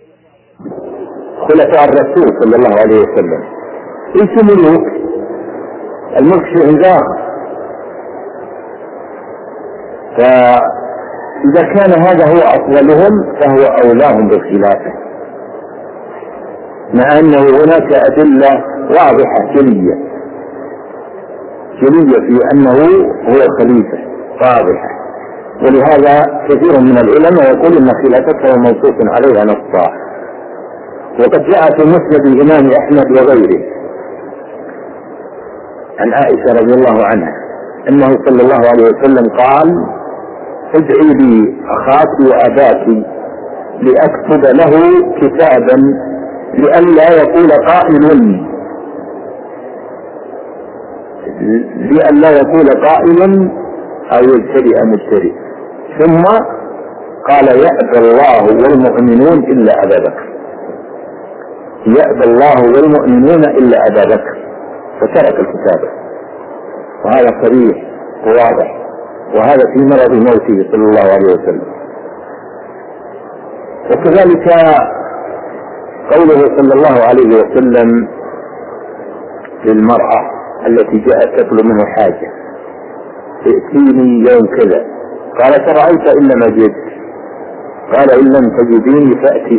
خلفاء الرسول صلى الله عليه وسلم ليسوا ملوك، الملك شيء آخر. فإذا كان هذا هو أفضلهم فهو أولاهم بالخلافة، مع أنه هناك أدلة واضحة جلية في أنه هو خليفة واضحة، ولهذا كثير من العلماء يقول إن خلافته منصوص عليها نصا. وقد جاء في مسند الإمام أحمد وغيره عن عائشة رضي الله عنها أنه صلى الله عليه وسلم قال: ادعي لي أخاك وأباك لأكتب له كتابا لئلا يقول قائل أو يبتدئ مبتدئ. ثم قال: يأبى الله والمؤمنون إلا أبا بكر، يأبى الله والمؤمنون إلا أبا بكر، فترك الكتابة. وهذا صريح وواضح، وهذا في مرض موته صلى الله عليه وسلم. وكذلك قوله صلى الله عليه وسلم للمرأة التي جاءت تطلب منه حاجة: ائتيني يوم كذا، قالت: رأيت إلا ما جئت؟ قال: إن لم تجديني فأتي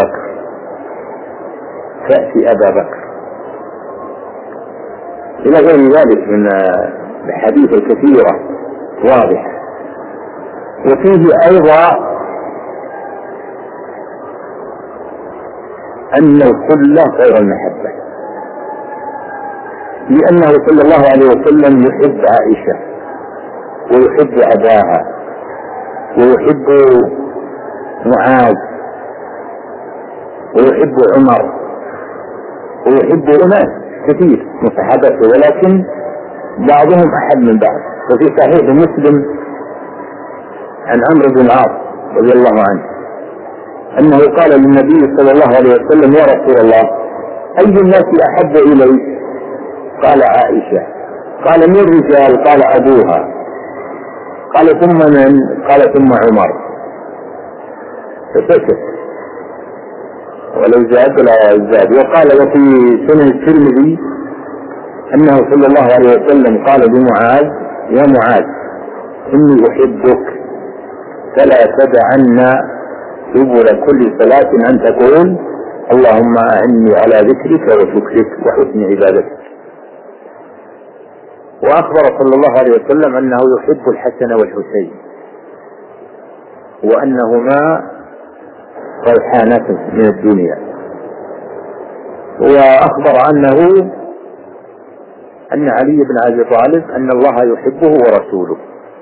أبا بكر، إلى غير ذلك من الحديث الكثيرة واضحة. وفيه أيضا أن الخلة غير المحبة، لأنه صلى الله عليه وسلم يحب عائشة ويحب أباها ويحب معاذ ويحب عمر ويحب أناس كثير من صحابته، ولكن بعضهم أحد من بعض. وفي صحيح مسلم عن عمرو بن العاص رضي الله عنه أنه قال للنبي صلى الله عليه وسلم: يا رسول الله، أي الناس أحب إليك؟ قال: عائشة. قال: من الرجال؟ قال: أبوها. قال: ثم من؟ قال: ثم عمر. فسكت ولو زاد لا زاد. وقال: وفي سنن الترمذي أنه صلى الله عليه وسلم قال لمعاذ: يا معاذ، إني أحبك فلا تدعن دبر كل صلاة أن تقول: اللهم أعني على ذكرك وشكرك وحسن عبادتك. وأخبر صلى الله عليه وسلم أنه يحب الحسن والحسين وأنهما ريحانات من الدنيا. وأخبر أن علي بن أبي طالب أن الله يحبه ورسوله.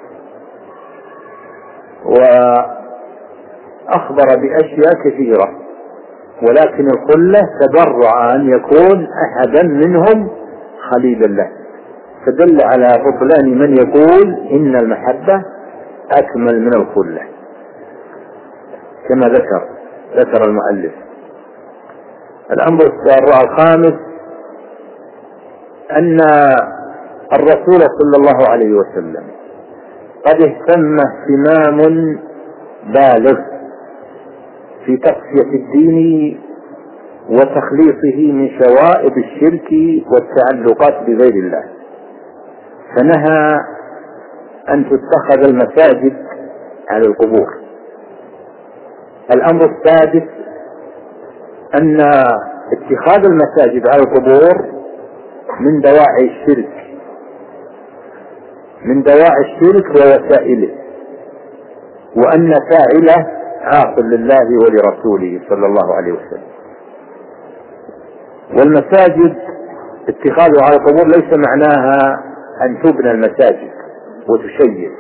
وأخبر بأشياء كثيرة، ولكن الخلة تبرع أن يكون أحدا منهم خليلا له، فدل على بطلان من يقول إن المحبة أكمل من الخلة كما ذكر المؤلف. الأمر الخامس أن الرسول صلى الله عليه وسلم قد اهتم اهتمام بالغ في تقصية الدين وتخليصه من شوائب الشرك والتعلقات بغير الله، فنهى أن تتخذ المساجد على القبور. الأمر السادس أن اتخاذ المساجد على القبور من دواعي الشرك ووسائله، وأن فاعله عاص لله ولرسوله صلى الله عليه وسلم. والمساجد اتخاذها على القبور ليس معناها أن تبنى المساجد وتشيد.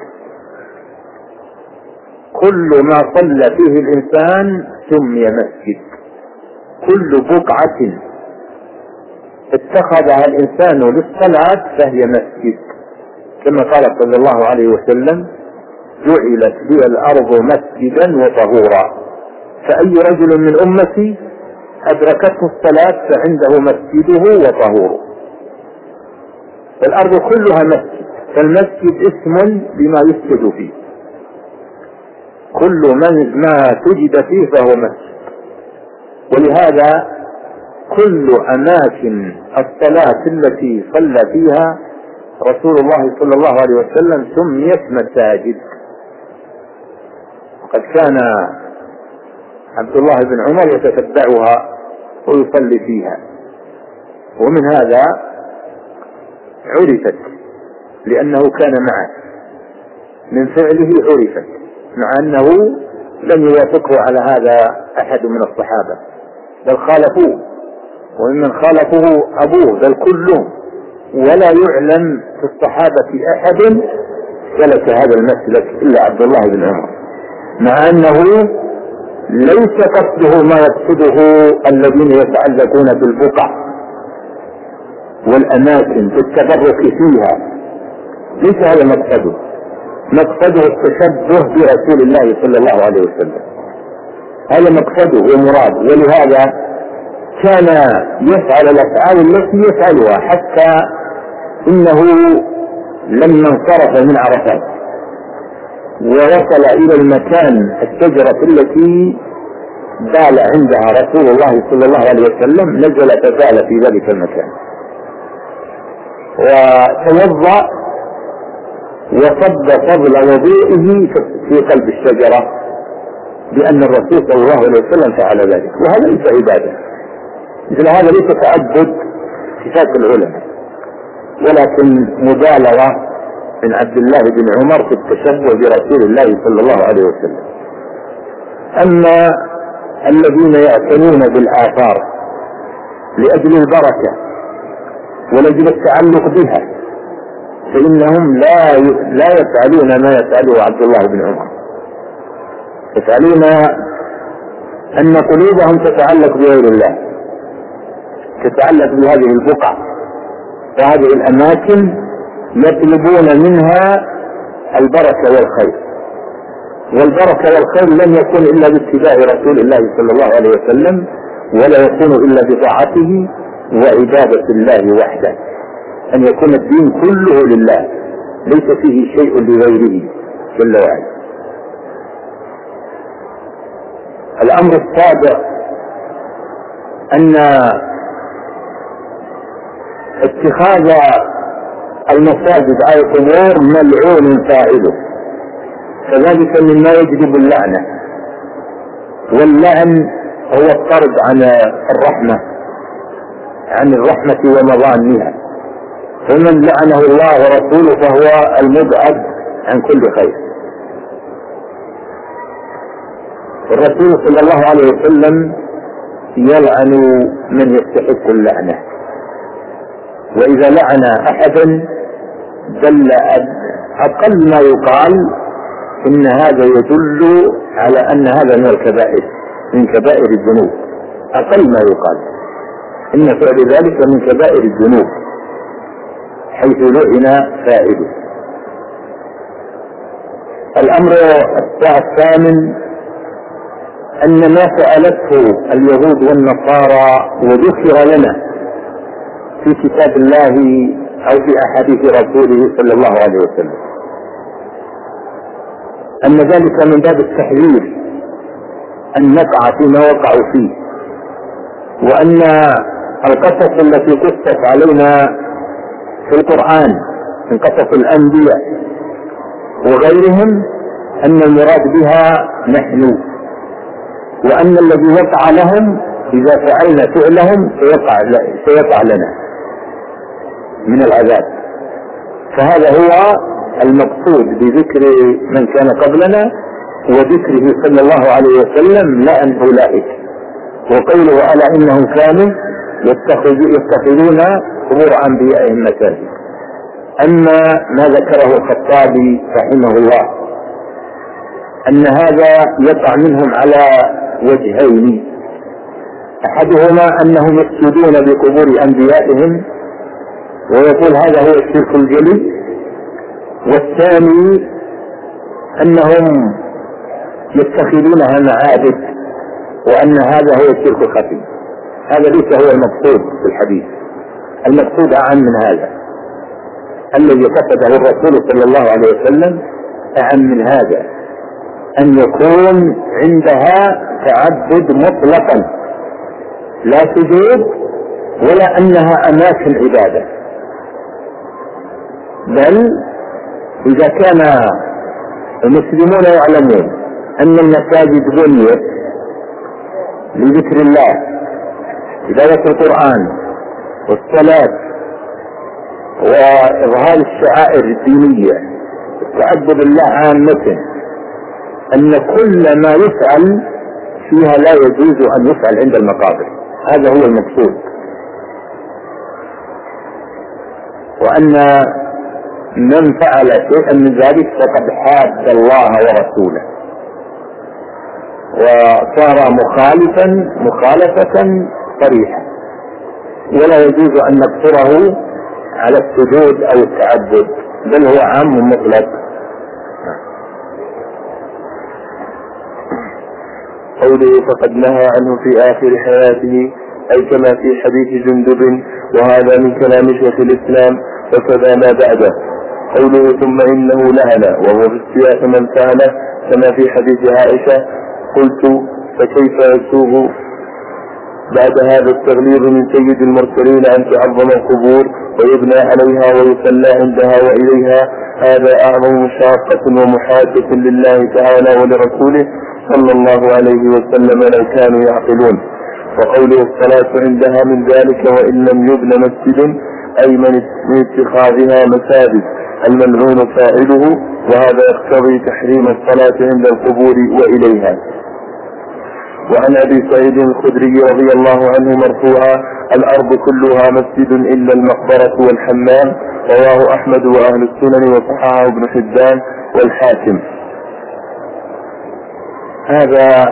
كل ما صلى فيه الإنسان سمي مسجد، كل بقعة اتخذها الإنسان للصلاة فهي مسجد، كما قال صلى الله عليه وسلم: جعلت لي الأرض مسجدا وطهورا، فأي رجل من أمتي أدركته الصلاة فعنده مسجده وطهوره. الأرض كلها مسجد، فالمسجد اسم بما يسجد فيه، كل ما تجد فيه فهو مسجد. ولهذا كل أماكن الصلاة التي صلى فيها رسول الله صلى الله عليه وسلم سميت مساجد. قد كان عبد الله بن عمر يتتبعها ويصلي فيها، ومن هذا عرفت لأنه كان معه، من فعله عرفت، مع أنه لم يوافقه على هذا أحد من الصحابة، بل خالفوه، وممن خالفه أبوه بل كلهم، ولا يعلم في الصحابة أحد سلك هذا المسلك إلا عبد الله بن عمر، مع أنه ليس قصده ما يقصده الذين يتعلقون بالبقع والأماكن في التبرك فيها، ليس هذا مقصده. مقصده التشبه برسول الله صلى الله عليه وسلم، هذا مقصده ومراد. ولهذا كان يفعل الأفعال التي يفعلها، حتى إنه لما انصرف من عرفات ووصل إلى المكان الشجرة التي بال عندها رسول الله صلى الله عليه وسلم، نزل فبال في ذلك المكان وتوضأ وصب فضل وضوئه في قلب الشجرة بأن الرسول صلى الله عليه وسلم فعل ذلك. وهذا ليس عبادة، مثل هذا ليس تعبد اتفاق العلماء، ولكن مبالغة من عبد الله بن عمر في التشبه برسول الله صلى الله عليه وسلم. أما الذين يعتنون بالآثار لأجل البركة ولأجل التعلق بها فإنهم لا يفعلون ما يفعله عبد الله بن عمر، يفعلون أن قلوبهم تتعلق بغير الله، تتعلق بهذه البقع وهذه الأماكن، يطلبون منها البركة والخير، والبركة والخير لن يكون إلا باتباع رسول الله صلى الله عليه وسلم، ولا يكون إلا بطاعته وعبادة الله وحده، أن يكون الدين كله لله ليس فيه شيء لغيره جل وعلا. الأمر السابع أن اتخاذ المساجد على القبور ملعون فاعله، فذلك مما يجلب اللعنة، واللعن هو الطرد عن الرحمة ومظانها، فمن لعنه الله ورسوله فهو المبعد عن كل خير. الرسول صلى الله عليه وسلم يلعن من يستحق اللعنة، وإذا لعن أحدا دل أقل ما يقال إن هذا يدل على أن هذا من الكبائر، من كبائر الذنوب، أقل ما يقال إن فعل ذلك من كبائر الذنوب حيث لعن فاعله. الأمر الثامن أن ما فعلته اليهود والنصارى وذكر لنا في كتاب الله أو في أحاديث رسوله صلى الله عليه وسلم، أن ذلك من باب التحذير أن نقع فيما وقعوا فيه، وأن القصص التي قصت علينا في القرآن من قصص الأنبياء وغيرهم أن المراد بها نحن، وأن الذي وقع لهم إذا فعلنا فعلهم سيقع لنا من العذاب. فهذا هو المقصود بذكر من كان قبلنا وذكره صلى الله عليه وسلم لأن أولئك، وقوله ألا إنهم كانوا يتخذون قبور أنبيائهم مساجد. أما ما ذكره الخطابي رحمه الله أن هذا يقع منهم على وجهين، أحدهما أنهم يسجدون بقبور أنبيائهم ويقول هذا هو الشرك الجلي، والثاني أنهم يتخذونها معابد وأن هذا هو الشرك الخفي. هذا ليس هو المقصود في الحديث، المقصود أعم من هذا، الذي قصده الرسول صلى الله عليه وسلم أعم من هذا، أن يكون عندها تعبد مطلقا لا سجود ولا أنها أماكن عبادة، بل إذا كان المسلمون يعلمون أن المساجد بنيت لذكر الله، تلاوة القرآن والصلاة وإظهار الشعائر الدينية والتعبد بالله عامة، أن كل ما يفعل فيها لا يجوز أن يفعل عند المقابر، هذا هو المقصود، وأن من فعل شيئا من ذلك فقد حاد الله ورسوله وصار مخالفة صريحة، ولا يجوز أن نقصره على السجود أو التعبد، بل هو عام مطلق. قوله فقد نهى عنه في آخر حياته، أي كما في حديث جندب، وهذا من كلام شيخ الإسلام وكذا ما بعده. قوله ثم إنه لعن وهو في السياق من فعله، كما في حديث عائشة. قلت فكيف يسوغ بعد هذا التغليظ من سيد المرسلين أن تعظم القبور ويبنى عليها ويصلى عندها وإليها؟ هذا أعظم مشاقة ومحادة لله تعالى ولرسوله صلى الله عليه وسلم لو كانوا يعقلون. وقوله الصلاة عندها من ذلك وإن لم يبن مسجد، أي من اتخاذها مساجد الملعون فاعله، وهذا يقتضي تحريم الصلاة عند القبور وإليها. وعن أبي سعيد الخدري رضي الله عنه مرفوعا: الأرض كلها مسجد إلا المقبرة والحمام. رواه أحمد وأهل السنن وصححه ابن حبان والحاكم. هذا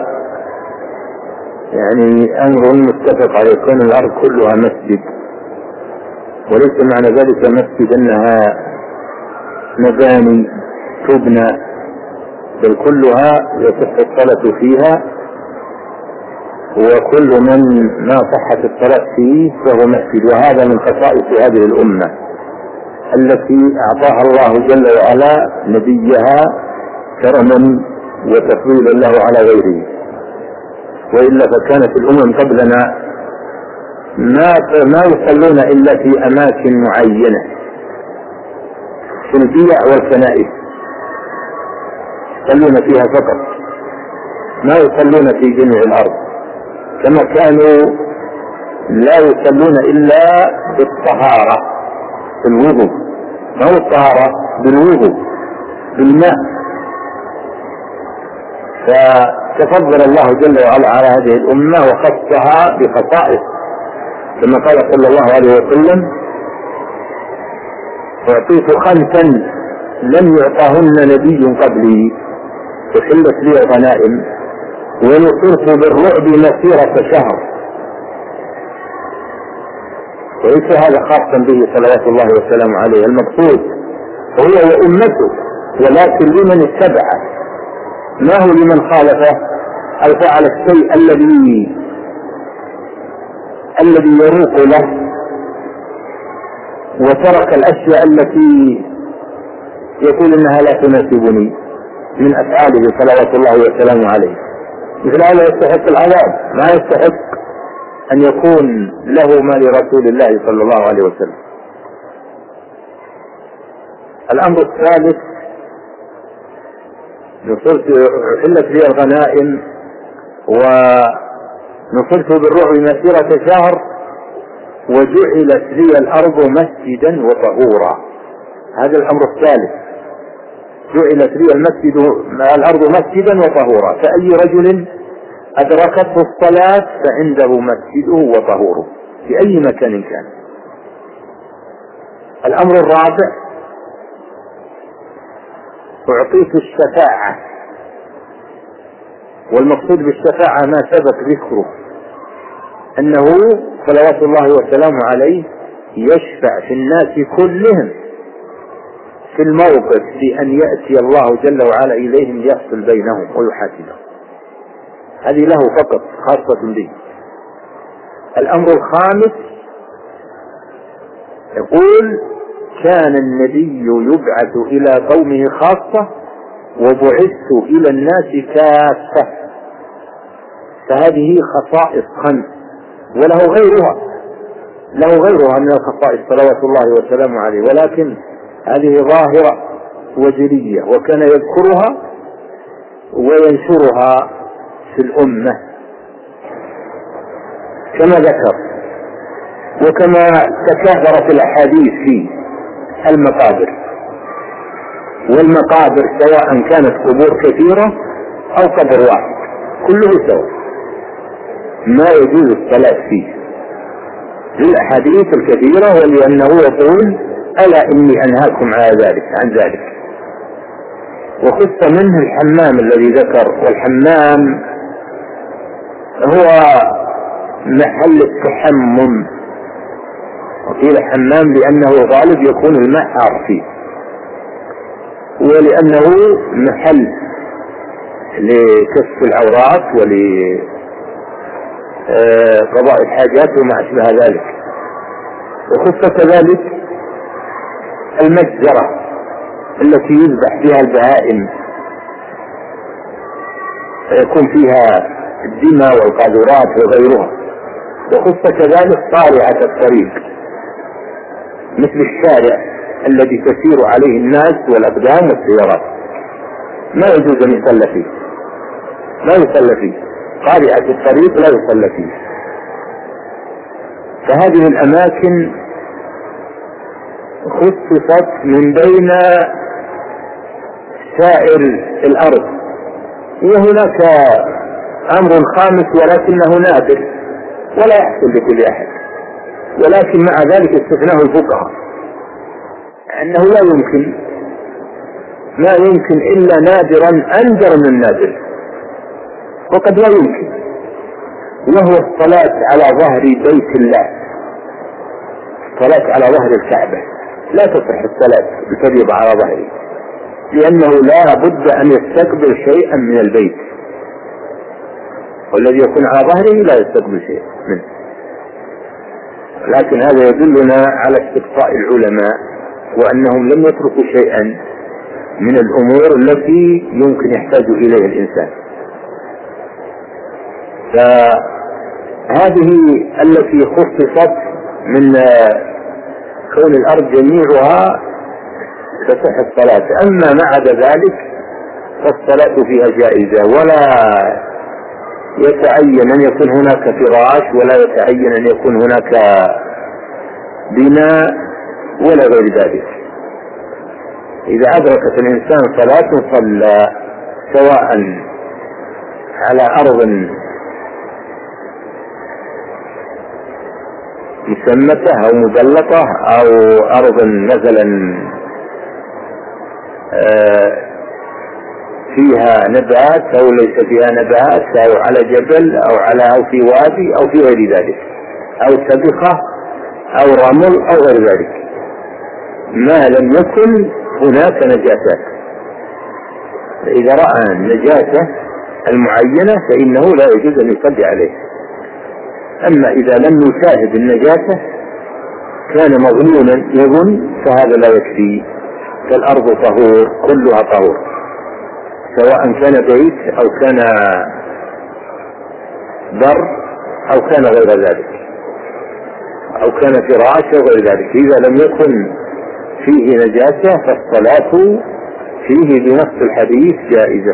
يعني أمر متفق عليه، كون الأرض كلها مسجد، وليس معنى ذلك مسجد أنها مباني تبنى، بل كلها يصح الصلاة فيها، وكل من ما صحت الصلاة فيه فهو مسجد. وهذا من خصائص هذه الأمة التي أعطاها الله جل وعلا نبيها كرما وتفضيلا له على غيره، وإلا فكانت الأمم قبلنا ما يصلون إلا في أماكن معينة في البيع والكنائس، يصلون فيها فقط، ما يصلون في جميع الأرض، كما كانوا لا يصلون إلا بالطهارة، بالوضوء، ما هو الطهارة بالوضوء بالماء. فتفضل الله جل وعلا على هذه الأمة وخصها بخصائص، كما قال صلى الله عليه وسلم: أعطيت 5 لم يعطاهن نبي قبلي، أحلت لي الغنائم، ونصرت بالرعب مسيرة شهر. وليس هذا خاصا به صلوات الله وسلامه عليه، المقصود هو وأمته، ولكن لمن اتبعه، ما هو لمن خالفه أو فعل الشيء الذي يروق له وترك الأشياء التي يقول إنها لا تناسبني من أفعاله صلوات الله وسلامه عليه. مثل هذا يستحق العذاب، ما يستحق أن يكون له ما لرسول الله صلى الله عليه وسلم. الأمر الثالث: حلت لي الغنائم ونصرت بالرعب مسيرة شهر، وجعلت لي الأرض مسجدا وطهورا. هذا الأمر الثالث: جعلت لي الأرض مسجدا وطهورا، فأي رجل أدركته الصلاة فعنده مسجده وطهوره في أي مكان كان. الأمر الرابع: أعطيت الشفاعة، والمقصود بالشفاعة ما سبق ذكره، أنه صلوات الله وسلامه عليه يشفع في الناس كلهم في الموقف بأن يأتي الله جل وعلا إليهم ليفصل بينهم ويحاسبهم. هذه له فقط خاصة به. الأمر الخامس: يقول: كان النبي يبعث إلى قومه خاصة وبعثت إلى الناس كافة. فهذه خصائص 5 وله غيرها من الخصائص صلوات الله وسلامه عليه، ولكن هذه ظاهرة وجلية، وكان يذكرها وينشرها في الأمة كما ذكر. وكما تكاثرت الأحاديث في المقابر، والمقابر سواء كانت قبور كثيرة أو قبر واحد كله سواء ما يجوز الصلاة فيه للأحاديث الكثيرة، ولأنه يقول ألا إني أنهاكم عن ذلك. وخص منه الحمام الذي ذكر، والحمام هو محل التحمم، وقيل حمام لأنه غالب يكون الماء حار فيه، ولأنه محل لكشف العورات ولقضاء الحاجات وما أشبه ذلك. وخص كذلك المجزرة التي يذبح فيها البهائم فيكون فيها الدماء والقاذورات وغيرها. وخص كذلك طالعة الطريق مثل الشارع الذي تسير عليه الناس والأقدام والسيارات، ما يجوز أن يصلى فيه، لا يصلى فيه. طالعة الطريق لا يصلى فيه. فهذه الأماكن خصصت من بين سائر الأرض. وهناك أمر خامس ولكنه نادر ولا يحصل لكل أحد، ولكن مع ذلك استثناه الفقهاء أنه ما يمكن إلا نادرا أندر من النادر، وقد لا يمكن، وهو الصلاة على ظهر بيت الله، الصلاة على ظهر الكعبة. لا تصح الصلاة بفريضة على ظهره، لأنه لا بد أن يستقبل شيئا من البيت، والذي يكون على ظهره لا يستقبل شيئا منه. لكن هذا يدلنا على استقصاء العلماء، وأنهم لم يتركوا شيئا من الأمور التي يمكن يحتاج إليها الإنسان. فهذه التي خصصت من كون الأرض جميعها تصح الصلاة. أما ما عدا ذلك فالصلاة فيها جائزة، ولا يتعين أن يكون هناك فراش، ولا يتعين أن يكون هناك بناء ولا غير ذلك. إذا أدركت الإنسان صلاة صلى سواء على أرض مسمتة أو مبلطة أو أرض مثلا فيها نبات أو ليس فيها نبات، أو على جبل أو في وادي أو في غير ذلك، أو سبخة أو رمل أو غير ذلك، ما لم يكن هناك نجاسات. فإذا رأى النجاسة المعينة فإنه لا يجوز أن يصلي عليه. أما إذا لم يشاهد النجاسة كان مظنونا يظن فهذا لا يكفي. فالأرض طهور، كلها طهور، سواء كان بيت أو كان بر أو كان غير ذلك، أو كان فراش أو غير ذلك. إذا لم يكن فيه نجاسة فالصلاة فيه بنص الحديث جائزة.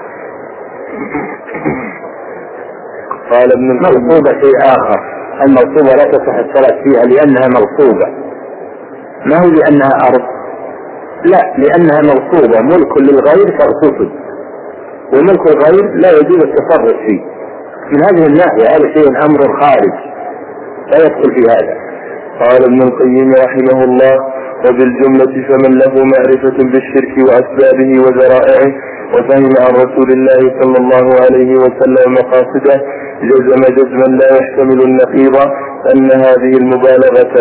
قال ابن مغصوبة شيء آخر. المغصوبة لا تصح الصلاة فيها لأنها مغصوبة، ما هو لأنها أرض، لا، لأنها مغصوبة، ملك للغير فاغتصب، وملك الغير لا يجوز التصرف فيه. من هذه الناحية هذا شيء أمر خارج لا يدخل في هذا. قال ابن القيم رحمه الله: وبالجملة فمن له معرفة بالشرك وأسبابه وذرائعه وفهم عن رسول الله صلى الله عليه وسلم مقاصده جزم جزما لا يحتمل النقيض أن هذه المبالغة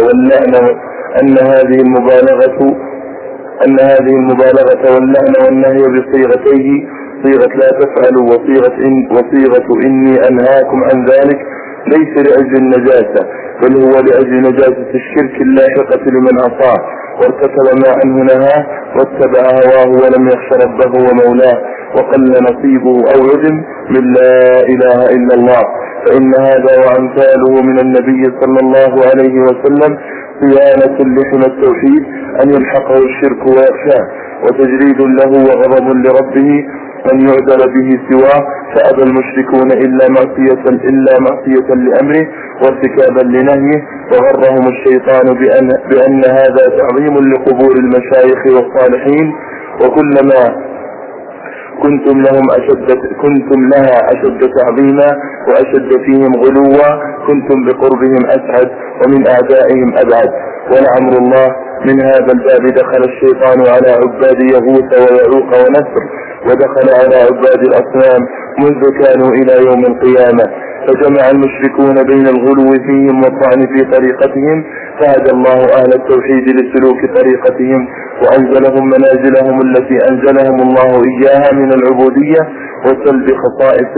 واللعن والنهي بصيغتيه، صيغة لا تفعلوا وصيغة إني أنهاكم عن ذلك، ليس لأجل النجاسة، بل هو لأجل نجاسة الشرك اللاحقة لمن عصاه وارتكب ما عنه نهاه واتبع هواه ولم يخش ربه ومولاه، وقل نصيبه أو عدم من لا إله إلا الله، فإن هذا وأمثاله من النبي صلى الله عليه وسلم صيانة لحم التوحيد أن يلحقه الشرك ويخشاه، وتجريد له وغضب لربه أن يعدل به سواه، فأبى المشركون إلا معصية لأمره وارتكابا لنهيه، وغرهم الشيطان بأن هذا تعظيم لقبور المشايخ والصالحين، وكلما كنتم لها أشد تعظيما وأشد فيهم غلوا كنتم بقربهم أسعد ومن أعدائهم أبعد. ولعمر الله من هذا الباب دخل الشيطان على عباد يغوث ويعوق ونسر، ودخل على عباد الأصنام منذ كانوا إلى يوم القيامة، فجمع المشركون بين الغلو فيهم والطعن في طريقتهم، فهدى الله أهل التوحيد لسلوك طريقتهم وأنزلهم منازلهم التي أنزلهم الله إياها من العبودية وسلب خصائص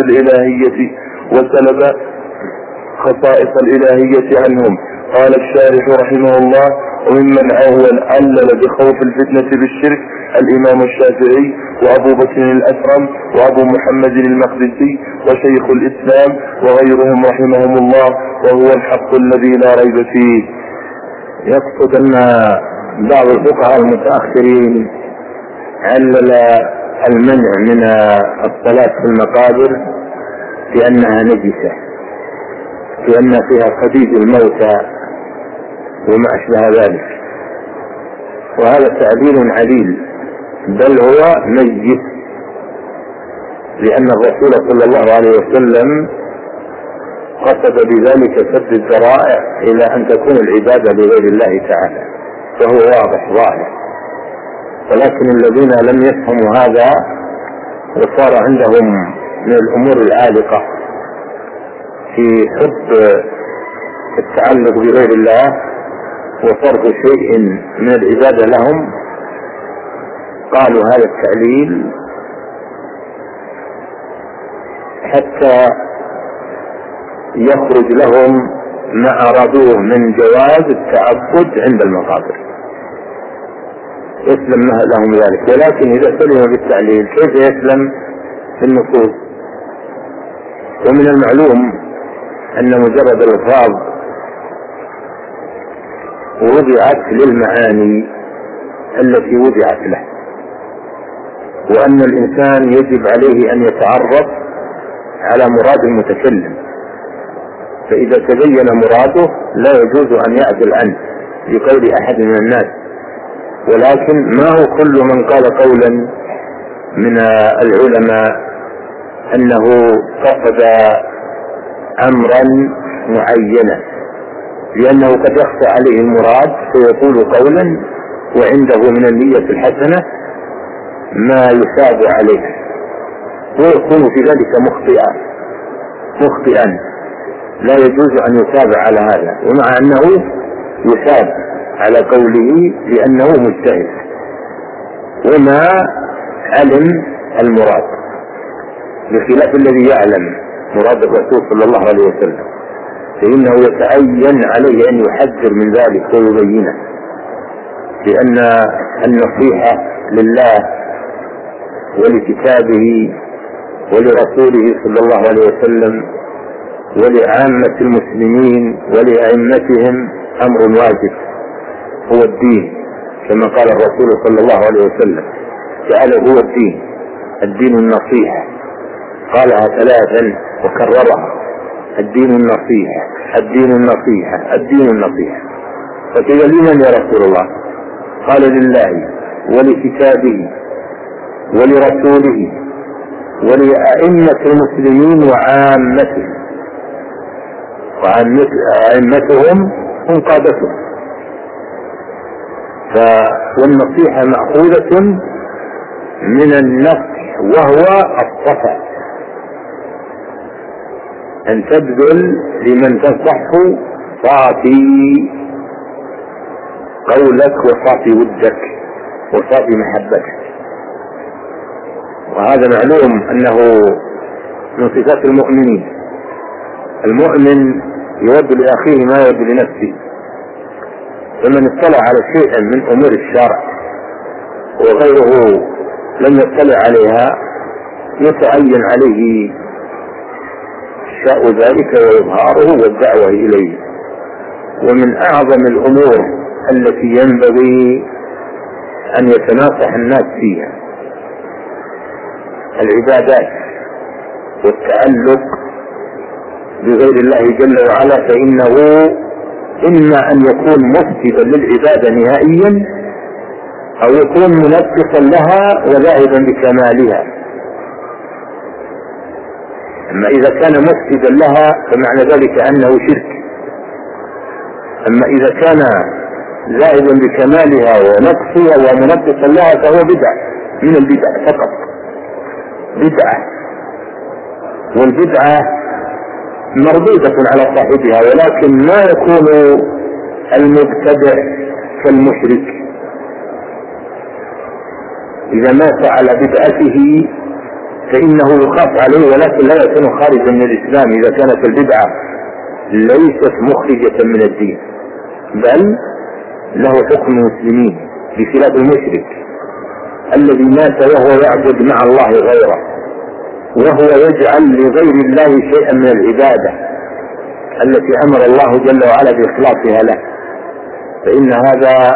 الإلهية عنهم. قال الشارح رحمه الله: وممن علل بخوف الفتنة بالشرك الإمام الشافعي وأبو بكر الأسرم وأبو محمد المقدسي وشيخ الإسلام وغيرهم رحمهم الله، وهو الحق الذي لا ريب فيه. يقصد أن بعض الفقهاء المتأخرين علل المنع من الصلاة في المقابر بأنها نجسة، لأن فيها صديد الموتى وما أشبه ذلك، وهذا تعديل عديل، بل هو نجس، لأن الرسول صلى الله عليه وسلم قصد بذلك سد الذرائع إلى أن تكون العبادة لغير الله تعالى، فهو واضح ظاهر. ولكن الذين لم يفهموا هذا وصار عندهم من الأمور العالقة في حب التعلق بغير الله وصرف شيء من العبادة لهم، قالوا هذا التعليل حتى يخرج لهم ما أرادوه من جواز التعبد عند المقابر، يسلم لهم ذلك. ولكن إذا سلم بالتعليل كيف يسلم في النصوص؟ ومن المعلوم أن مجرد الألفاظ وضعت للمعاني التي وضعت له، وأن الإنسان يجب عليه أن يتعرف على مراد المتكلم، فإذا تبين مراده لا يجوز أن يعدل عنه بقول أحد من الناس. ولكن ما هو كل من قال قولا من العلماء أنه قصد أمرا معينا، لأنه قد يخفى عليه المراد فيقول قولا وعنده من النية الحسنة ما يثاب عليه، ويكون في ذلك مخطئا لا يجوز أن يثاب على هذا، ومع أنه يثاب على قوله لأنه مجتهد وما علم المراد، بخلاف الذي يعلم مراد الرسول صلى الله عليه وسلم، فإنه يتعين عليه أن يحذر من ذلك ويبينه، لأن النصيحة لله ولكتابه ولرسوله صلى الله عليه وسلم ولعامة المسلمين ولأئمتهم أمر واجب، هو الدين كما قال الرسول صلى الله عليه وسلم، جعله هو الدين النصيحة، قالها ثلاثا وكررها: الدين النصيحة، الدين النصيحة، الدين النصيحة. فقيل لمن يا رسول الله؟ قال لله ولكتابه ولرسوله ولأئمة المسلمين وعامتهم هم قادتهم. والنصيحة مأخوذة من النصح وهو الصفا، أن تبذل لمن تنصحه صافي قولك وصافي ودك وصافي محبتك، وهذا معلوم أنه من صفات المؤمنين. المؤمن يود لأخيه ما يود لنفسه، فمن اطلع على شيء من أمور الشرع وغيره لم يطلع عليها يتعين عليه إفشاء ذلك وإظهاره والدعوة إليه. ومن أعظم الأمور التي ينبغي أن يتناصح الناس فيها العبادات والتعلق بغير الله جل وعلا، فإنه إما أن يكون مفسدا للعبادة نهائيا أو يكون منقصا لها وذاهبا بكمالها. أما إذا كان مفسدا لها فمعنى ذلك أنه شرك، أما إذا كان ذاهبا بكمالها ونقصها ومنقصا لها فهو بدعة من البدع فقط، بدعة، والبدعة مردودة على صاحبها، ولكن ما يكون المبتدع كالمشرك. إذا مات على بدعته فإنه يخاف عليه، ولكن لا يكون خارجا من الإسلام إذا كانت البدعة ليست مخرجة من الدين، بل له حكم المسلمين، بخلاف المشرك الذي مات وهو يعبد مع الله غيره، وهو يجعل لغير الله شيئا من العبادة التي أمر الله جل وعلا بإخلاصها له، فإن هذا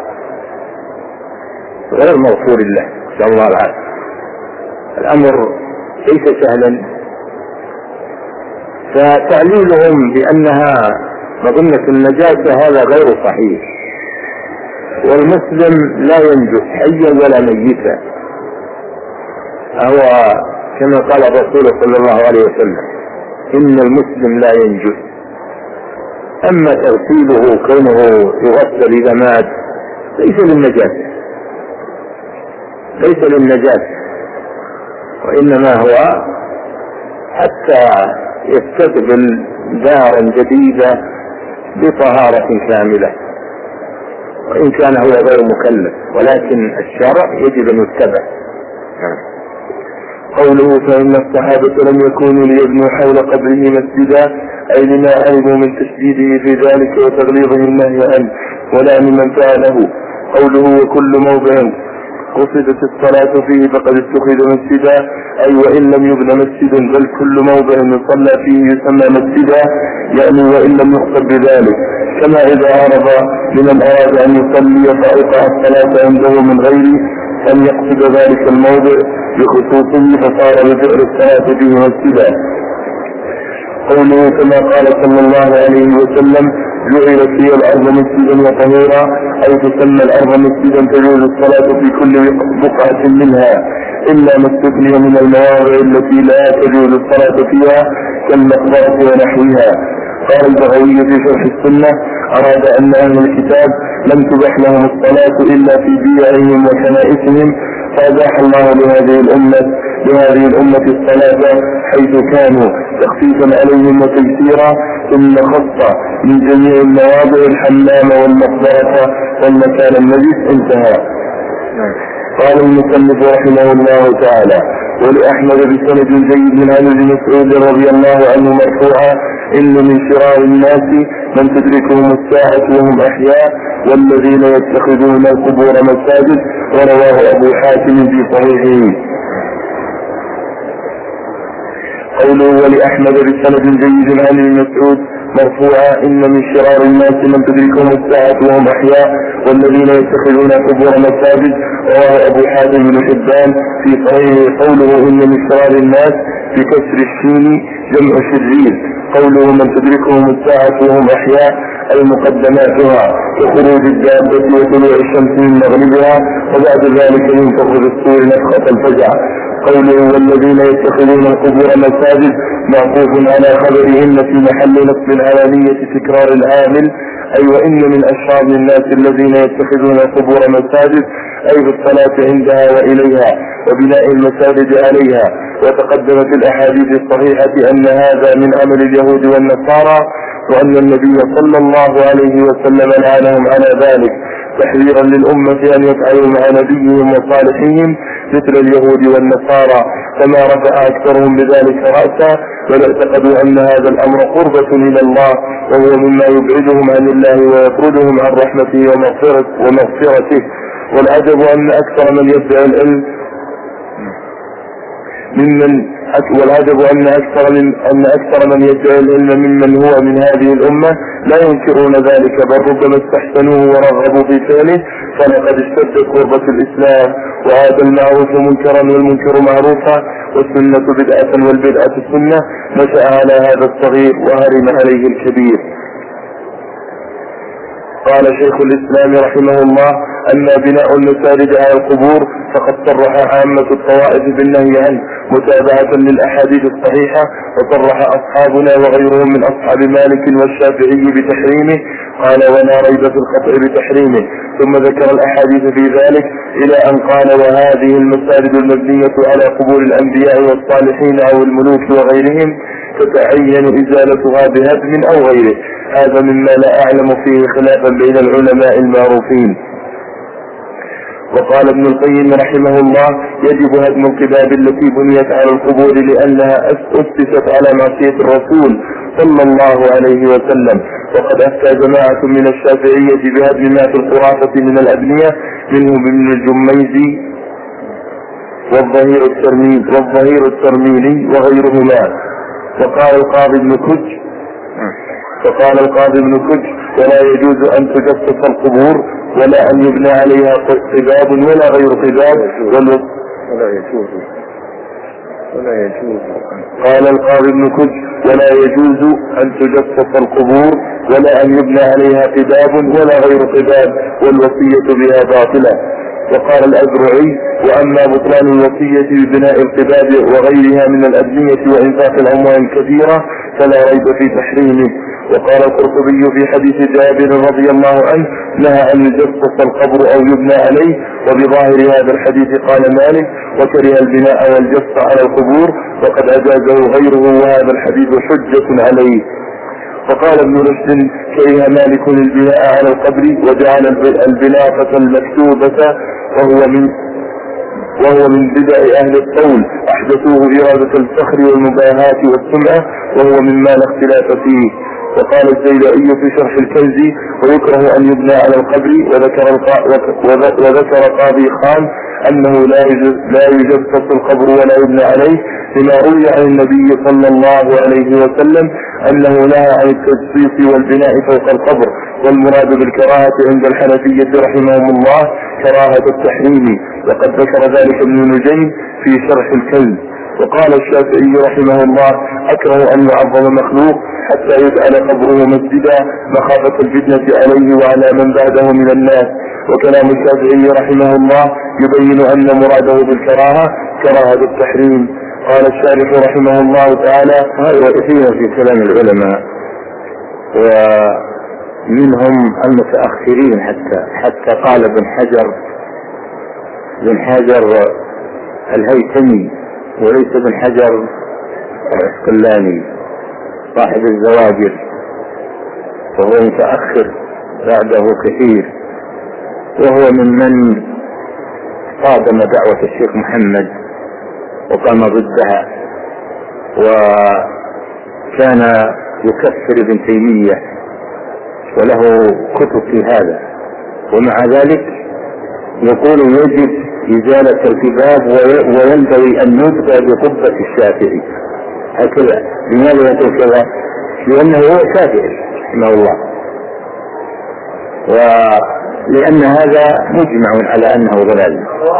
غير مغفور له، نسأل الله العافية. الأمر ليس سهلا، فتعليلهم بأنها مظنة النجاسة هذا غير صحيح، والمسلم لا ينجس حيا ولا ميتا، هو كما قال الرسول صلى الله عليه وسلم إن المسلم لا ينجس. أما تغسيله كونه يغسل إذا مات ليس للنجاسة، وإنما هو حتى يستقبل دارا جديدة بطهارة كاملة، وإن كان هو غير مكلف، ولكن الشرع يجب أن يتبع. قوله فإن الصحابة لم يكونوا ليبنوا حول قبره مسجدا، أي لما علموا من تشديده في ذلك وتغليظه النهي عنه، ولا لمن فعله. قوله وكل موضع قصدت الصلاة فيه فقد اتخذ مسجدا، أي وإن لم يبن مسجد بل كل موضع يصلى فيه يسمى مسجدا، يعني وإن لم يقصد بذلك، كما إذا عرض لمن أراد أن يصلي فأوقع الصلاة عنده من غير أن يقصد ذلك الموضع بخصوصه فصار بفعل الصلاة فيه مسجدا. قوله كما قال صلى الله عليه وسلم جعلت لي الأرض مسجدا وطهورا، أي تسمى الأرض مسجدا تجوز الصلاة في كل بقعة منها إلا ما استثني من المواضع التي لا تجوز الصلاة فيها كالمقبرة ونحوها. قال البغوي في شرح السنة أراد أن أهل الكتاب لم تبح لهم الصلاة إلا في بيعهم وكنائسهم، فأباح الله لهذه الأمة الصلاة حيث كانوا تخفيفا عليهم وتيسيرا، ثم خص من جميع المواضع الحمام والمقبرة والمكان النجس. انتهى. قال المصنف رحمه الله تعالى ولأحمد بسند جيد عن ابن مسعود رضي الله عنه مرفوعا إن من شرار الناس من تدركهم الساعة وهم أحياء والذين يتخذون القبور مساجد، ورواه أبو حاتم في صحيحه. قوله ولأحمد بسند جيد عن ابن مسعود مرفوعا إن من شرار الناس من تدركهم الساعة وهم أحياء والذين يتخذون القبور مساجد، رواه أبو حاتم بن حبان في صحيحه. قوله إن من شرار الناس بكسر الشين جمع شرير. قوله من تدركهم الساعة وهم أحياء أي مقدماتها كخروج الدابة وطلوع الشمس من مغربها، وبعد ذلك ينفخ بالصور نفخة الفزع. قوله والذين يتخذون القبور مساجد معطوف على خبرهن في محل نصب العلانية تكرار العامل، أي وإن من أشرار الناس الذين يتخذون القبور مساجد أي بالصلاة عندها وإليها وبناء المساجد عليها. وتقدمت الأحاديث الصحيحة أن هذا من عمل اليهود والنصارى، وأن النبي صلى الله عليه وسلم لعنهم على ذلك تحذيرا للأمة أن يفعلوا مع نبيهم وصالحهم مثل اليهود والنصارى، فما رفع أكثرهم بذلك رأسا، بل اعتقدوا أن هذا الأمر قربة إلى الله، وهو مما يبعدهم عن الله ويطردهم عن رحمته ومغفرته. والعجب أن أكثر من يدعي العلم ممن والعجب أن أكثر من يدعي العلم ممن هو من هذه الأمة لا ينكرون ذلك، بل ربما استحسنوه ورغبوا في فعله. فلقد اشتدت غربة الإسلام، وعاد المعروف منكرا والمنكر معروفا، والسنة بدعة والبدعة سنة. نشأ على هذا الصغير وهرم عليه الكبير. قال شيخ الإسلام رحمه الله: أما بناء المساجد على القبور فقد صرح عامة الطوائف بالنهي عنه متابعة للأحاديث الصحيحة، وصرح أصحابنا وغيرهم من أصحاب مالك والشافعي بتحريمه. قال: ولا ريب في القطع بتحريمه. ثم ذكر الأحاديث في ذلك إلى أن قال: وهذه المساجد المبنية على قبور الأنبياء والصالحين أو الملوك وغيرهم تتعين إزالتها بهدم أو غيره. هذا مما لا أعلم فيه خلافا بين العلماء المعروفين. وقال ابن القيم رحمه الله: يجب هدم القباب التي بنيت على القبور لأنها أسست على معصية الرسول صلى الله عليه وسلم. وقد أفتى جماعة من الشافعية بهدم ما في الخرافة من الأبنية، منهم ابن الجميزي والظهير الترميلي وغيرهما. فقال القاضي ابن كج: ولا يجوز أن تجسس القبور ولا أن يبنى عليها قباب ولا غير قباب. قال القاضي ابن كج: ولا يجوز أن تجسس القبور ولا أن يبنى عليها قباب ولا غير قباب، والوصية بها باطلة. وقال الأزرعي: وأما بطلان الوصية ببناء القباب وغيرها من الأبنية وإنفاق الأموال الكثيرة فلا ريب في تحريمه. وقال القرطبي في حديث جابر رضي الله عنه: نهى أن يجسس القبر أو يبنى عليه. وبظاهر هذا الحديث قال مالك: وكره البناء والجس على القبور، وقد أجازه غيره، وهذا الحديث حجة عليه. وقال ابن رشد: كره مالك البناء على القبر وجعل البلاقة المكتوبة وهو من بدع أهل القول، أحدثوه إرادة الفخر والمباهاة والسمعة، وهو مما لا اختلاف فيه. وقال الزيلعي في شرح الكنز: ويكره أن يبنى على القبر. وذكر قاضي خان أنه لا يجسس القبر ولا يبنى عليه، لما روي عن النبي صلى الله عليه وسلم أنه نهى عن التجسيس والبناء فوق القبر. والمراد بالكراهة عند الحنفية رحمهم الله كراهة التحريم، وقد ذكر ذلك ابن نجيم في شرح الكنز. وقال الشافعي رحمه الله: أكره أن يعظم مخلوق حتى يجعل قبره مسجدا مخافة الفتنة عليه وعلى من بعده من الناس. وكلام الشافعي رحمه الله يبين أن مراده بالكراهة كراهة التحريم. قال الشارح رحمه الله تعالى: هذا كثير في كلام العلماء، ومنهم المتأخرين حتى قال ابن حجر الهيثمي، وليس ابن حجر العسقلاني صاحب الزواجر، وهو متأخر بعده كثير، وهو ممن قادم دعوة الشيخ محمد وقام ضدها، وكان يكفر ابن تيمية وله كتب في هذا. ومع ذلك يقول يجب إزالة الكباب وينبغي أن يبدأ بقبة الشافعي. هكذا. لماذا يقول كذا؟ لأنه هو شافعي رحمه الله، ولأن هذا مجمع على أنه ضلال.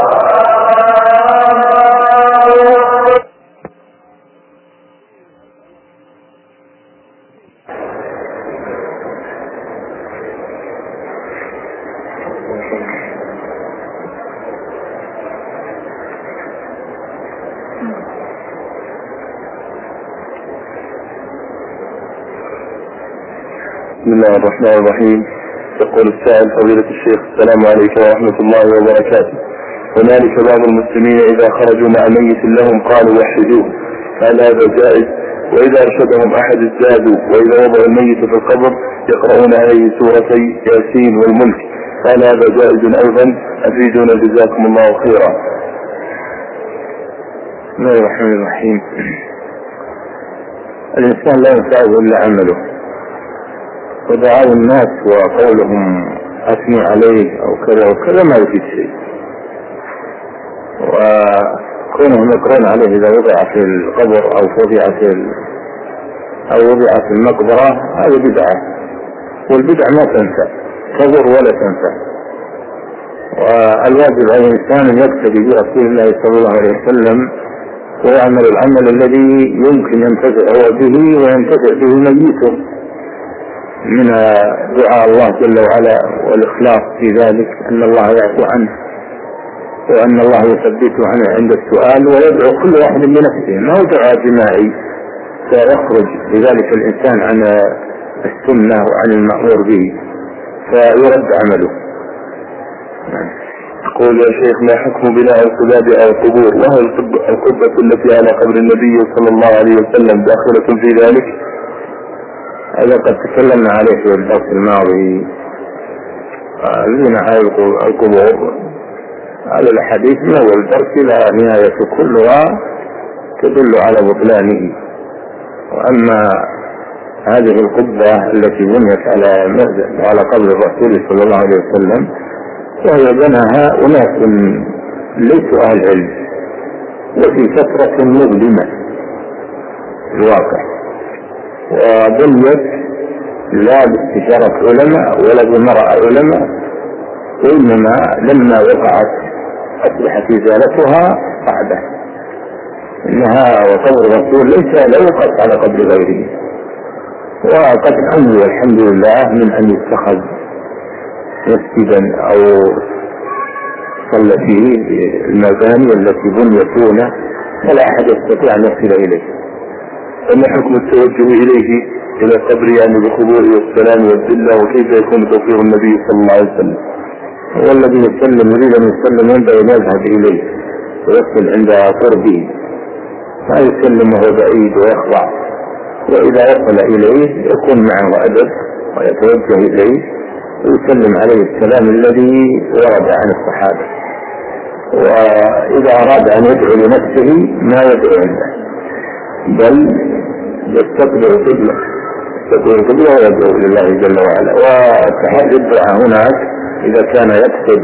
بسم الله الرحمن الرحيم. يقول السائل: فضيلة الشيخ، السلام عليكم ورحمة الله وبركاته. هنالك بعض المسلمين إذا خرجوا مع ميت لهم قالوا وحدوه، هل هذا جائز؟ وإذا أرشدهم أحد ازدادوا، وإذا وضعوا الميت في القبر يقرؤون عليه سورتي ياسين والملك، هل هذا جائز أيضا؟ أفيدونا جزاكم الله خيرا. بسم الله الرحمن الرحيم. الإنسان لا ينفعه إلا عمله، ودعاء الناس وقولهم أثني عليه أو كذا وكذا ما يفيد شيء. كونهم يقرون عليه إذا وضع في القبر أو وضع في المقبرة هذه بدعة، والبدع ما تنفع تضر ولا تنفع. والواجب على الإنسان أن يقتدي برسول الله صلى الله عليه وسلم ويعمل العمل الذي يمكن ينتفع به وينتفع به ميته من دعاء الله جل وعلا والإخلاص في ذلك، أن الله يعفو عنه وأن الله يثبته عنه عند السؤال، ويدعو كل واحد بنفسه، ما هو دعاء جماعي فيخرج بذلك الإنسان عن السنة وعن المأمور به فيرد عمله. يقول يا شيخ ما حكم بناء القباب أو القبور، وهل القبة التي على قبر النبي صلى الله عليه وسلم داخلة في ذلك؟ هذا قد تكلمنا عليه في الدرس الماضي. البناء على القبور هذا الحديث من أول درس إلى نهاية كلها تدل على بطلانه. وأما هذه القبة التي بنيت على قبر الرسول صلى الله عليه وسلم وهي بناها أناس ليسوا أهل علم وفي فترة مظلمة الواقع، وبنيت لا باستشارة علماء ولا بمرأة علماء، وإنما لما وقعت أصبحت إزالتها بعده. إنها وقبر الرسول ليس لا يقص على قبر غيره، وقد أمن الحمد لله من أن يتخذ مسجدا أو صلى فيه المباني التي بنيت دونه فلا أحد يستطيع أن يصل إليه. فما حكم التوجه إليه إلى القبر يعني بخضوع والسلام والذلة، وكيف يكون توفيق النبي صلى الله عليه وسلم؟ هو الذي يسلم يريد أن يسلم ينبغي أن يذهب إليه ويصل عند قربه، ما يسلم وهو بعيد ويخضع، وإذا وصل إليه يكون معه أدب ويتوجه إليه ويسلم عليه السلام الذي ورد عن الصحابة. وإذا أراد أن يدعو لنفسه ما يدعو عنده، بل يستقبل القبلة ويدعو لله جل وعلا. وتحدي الدعاء هناك إذا كان يقصد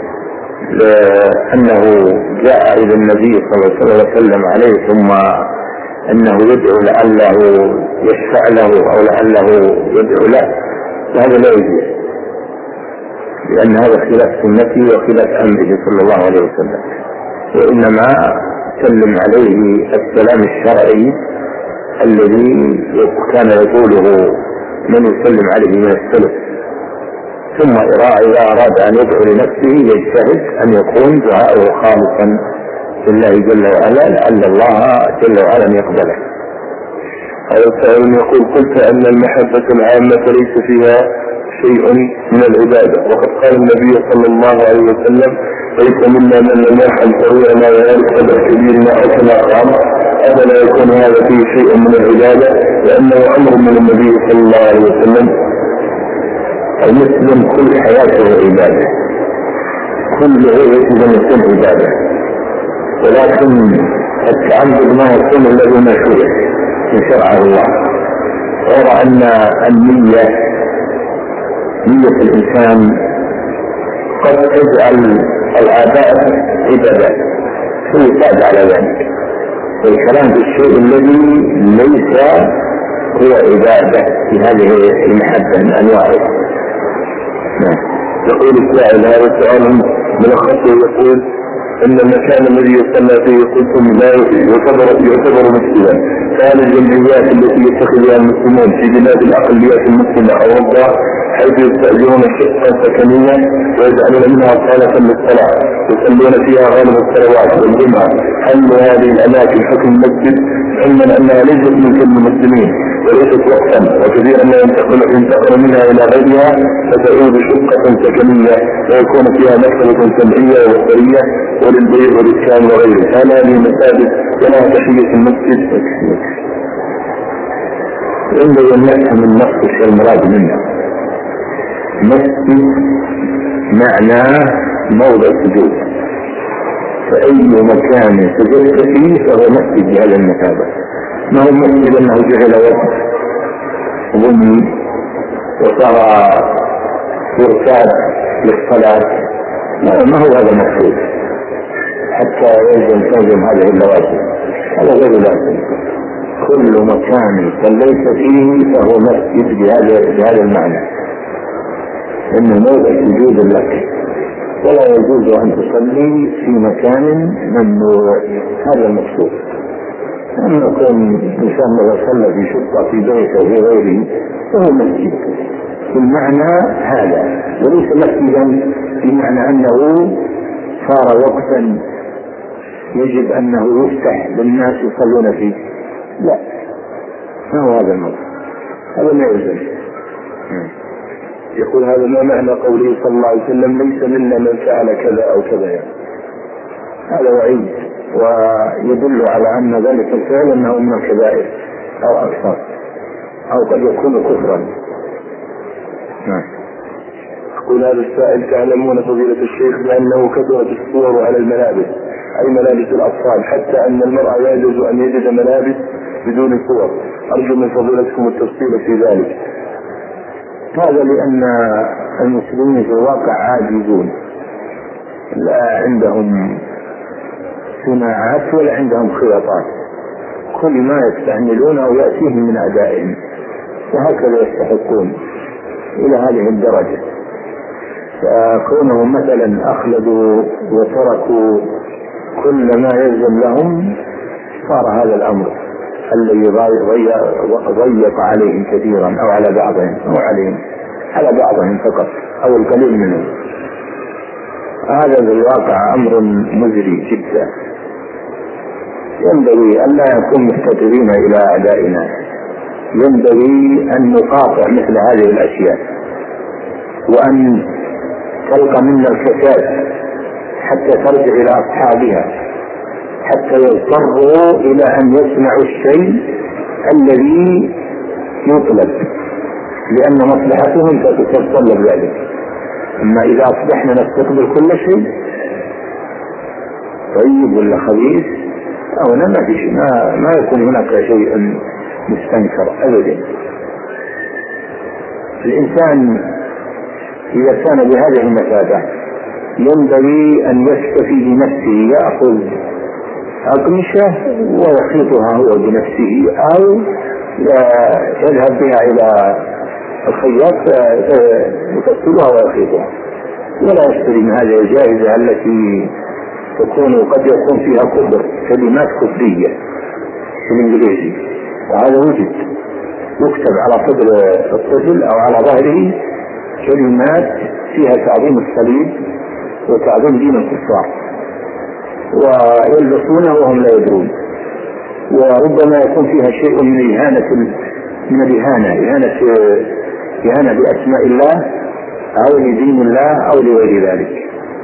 لأنه جاء إلى النبي صلى الله عليه وسلم عليه ثم أنه يدعو لعله يشفع له أو لعله يدعو له، فهذا لا يجوز، لأن هذا خلاف سنته وخلاف أمره صلى الله عليه وسلم. وإنما سلم عليه السلام الشرعي الذي كان يقوله من يسلم عليه من السلف، ثم إذا أراد أن يدعو لنفسه يجتهد أن يكون دعاءه خالصا لله جل وعلا لعل الله جل وعلا يقبله. هذا السائل يقول قلت أن المحبة العامة ليس فيها شيء من العبادة، وقد قال النبي صلى الله عليه وسلم ليس منا من لم يرحم صغيرنا ويرحم كبيرنا أو كما قال، أفلا يكون هذا فيه شيء من العبادة؟ لأنه أمر من النبي صلى الله عليه وسلم. المسلم كل حياته عبادة، كل إذا يكون عبادة، ولكن التعبد ما يكون الذي مشروع من شرع الله. ويرى أن نية الإنسان قد تجعل العبادة عبادة، فيساعد على ذلك. والكلام في الشيء الذي ليس هو عبادة في هذه المحبة من أنواعها. يقول السائل هذا السؤال ملخصه يقول ان المكان الذي يصلى فيه قلتم لا يعتبر مسجدا، فهل الجمعيات التي يتخذها المسلمون في بلاد الاقليات المسلمه اوروبا حيث يستاجرون شقه سكنيه ويجعلون منها صاله للصلاه يصلون فيها غالب الصلوات والجمعه، هل هذه الاماكن حكم مسجد علما انها ليست من كل المسلمين وليست وقتا، وكثيرا ما ينتقل منها الى غيرها فتعود شقه سكنيه ويكون فيها مكتبه سمعيه وبصريه وللبيع والإسكان وغيره، هل هذه مساجد ولا تحية المسجد؟ ينبغي أن نفهم النص الشيء المراد منه. مسجد معناه موضع سجود، فأي مكان سجدت فيه فهو مسجد بهذا المثابة، ما هو مسجد أنه جعل وقت ظلمي وصار فرصات للصلاة، ما هو هذا المقصود. حتى يلزم هذه اللوازم. هذا غير لازم. كل مكان صليت فيه فهو مسجد بهذا المعنى، إن موضع سجود لك، ولا يجوز أن تصلي في مكان ممنوع. هذا المقصود. أن يكون إنسان لو صلى في شقة في بيته وفي غيره فهو مسجد بالمعنى هذا، وليس مسجدا بمعنى أنه صار وقتا يجب أنه يفتح للناس يصلون فيه. لا، ما هو هذا الموضوع، هذا ما يلزم. يقول هذا ما معنى قوله صلى الله عليه وسلم ليس منا من فعل كذا أو كذا يعني. هذا وعيد ويدل على أن ذلك الفعل أنه من الكبائر أو أكثر، أو قد يكون كفرا. يقول هذا السائل تعلمون فضيلة الشيخ بأنه كثرت الصور على الملابس، أي ملابس الأطفال، حتى أن المرأة يجوز أن يجد ملابس بدون صور. أرجو من فضيلتكم التفصيل في ذلك. هذا لأن المسلمين في الواقع عاجزون، لا عندهم صناعات ولا عندهم خياطات، كل ما يستعملونه يأتيهم من أعدائهم، وهكذا يستحقون إلى هذه الدرجة. فكونهم مثلا أخلدوا وتركوا كل ما يلزم لهم صار هذا الأمر الذي ضيق عليهم كثيرا، أو على بعضهم، أو على بعضهم فقط، أو القليل منهم. هذا في الواقع أمر مزري جدا. ينبغي أن لا نكون مفتقرين إلى أعدائنا، ينبغي أن نقاطع مثل هذه الأشياء، وأن تلقى منا الكساد حتى ترجع إلى أصحابها، حتى يضطروا إلى أن يسمعوا الشيء الذي يطلب، لأن مصلحتهم تتطلب ذلك. أما إذا أصبحنا نستقبل كل شيء طيب ولا خبيث أو ما يكون هناك شيء مستنكر أبدا. الإنسان إذا كان بهذه المثابة ينبغي أن يكتفي بنفسه، يأخذ أقمشة ويخيطها هو بنفسه، أو يذهب بها إلى الخياط يفصلها ويخيطها، ولا يشتري من هذه الجائزة التي قد يكون فيها كلمات كفرية بالإنجليزي، وهذا وجد يكتب على صدر الطفل أو على ظهره كلمات فيها تعظيم الصليب وتعظيم دين الكفار، ويلبسونه وهم لا يدرون، وربما يكون فيها شيء من الإهانة بأسماء الله أو لدين الله أو لغير ذلك.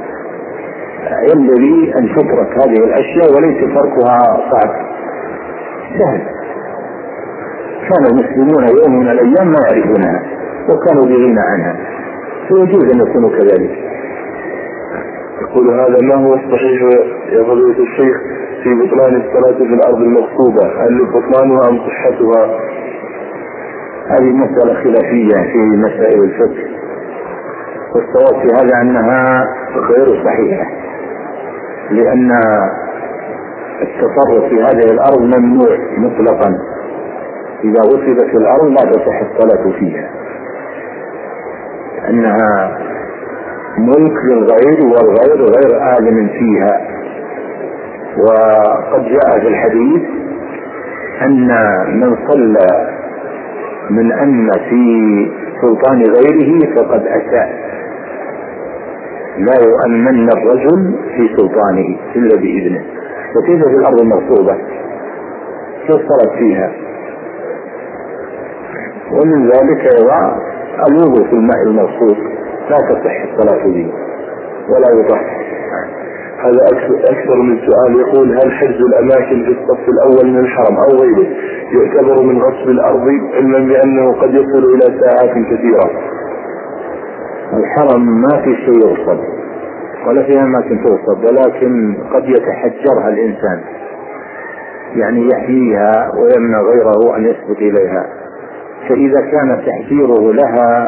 ينبغي أن تترك هذه الأشياء، وليس تركها صعب، سهل. كان المسلمون يوم من الأيام ما يعرفونها وكانوا بغنى عنها، فيجوز أن يكونوا كذلك. يقول هذا ما هو الصحيح يا فضيلة الشيخ في بطلان الصلاة في الأرض المغصوبة؟ هل بطلانها أم صحتها؟ هذه مسألة خلافية في مسائل الفقه، والصواب في هذا أنها غير صحيحة، لأن التصرف في هذه الأرض ممنوع مطلقا. إذا غصبت الأرض لا تصح الصلاة فيها، أنها ملك للغير، والغير غير آدم فيها. وقد جاء في الحديث أن من صلى من أن في سلطان غيره فقد أساء، لا يؤمن الرجل في سلطانه إلا بإذنه. وكيف في الأرض المغصوبة كيف صلت فيها؟ ومن ذلك الوضوء في الماء المغصوب لا تصح الصلاة به ولا يطهر. هذا أكثر من سؤال. يقول هل حجز الأماكن في الصف الأول من الحرم أو غيره يعتبر من غصب الأرض، علما بأنه قد يصل إلى ساعات كثيرة؟ الحرم ما في شيء يغصب ولا فيها أماكن تغصب، ولكن قد يتحجرها الإنسان، يعني يحييها ويمنع غيره أن يسبق إليها. فإذا كان تحجيره لها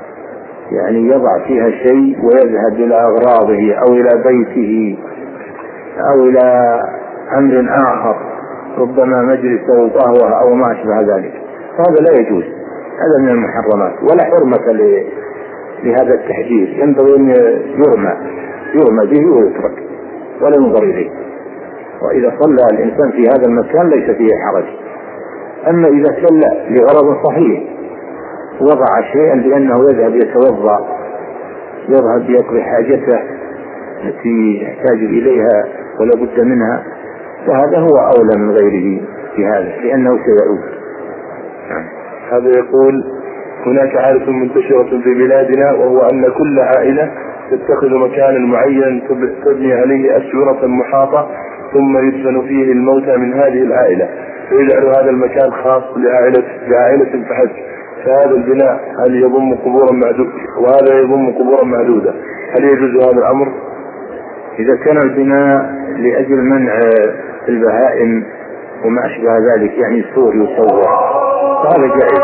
يعني يضع فيها شيء ويذهب إلى أغراضه أو إلى بيته أو إلى أمر آخر، ربما مجلس أو قهوة أو ما أشبه ذلك، هذا لا يجوز، هذا من المحرمات ولا حرمة لهذا التحذير، ينبغي أن يرمى به ويترك ولا ينظر إليه. وإذا صلى الإنسان في هذا المكان ليس فيه حرج. أما إذا صلى لغرض صحيح وضع شيئا لأنه يذهب يتوضأ، يذهب يقضي حاجته التي يحتاج إليها ولا بد منها، فهذا هو أولى من غيره في هذا لأنه سيعود. هذا يقول: هناك عادة منتشرة في بلادنا، وهو أن كل عائلة تتخذ مكانا معينا تبني عليه أسورة محاطة ثم يدفن فيه الموتى من هذه العائلة، فيجعل هذا المكان خاص لعائلة فحسب، فهذا البناء هل يضم قبورا معدودة وهذا يضم قبورا معدودة، هل يجوز هذا الأمر؟ إذا كان البناء لأجل منع البهائم وما أشبه ذلك، يعني سور يصور، فهذا جائز.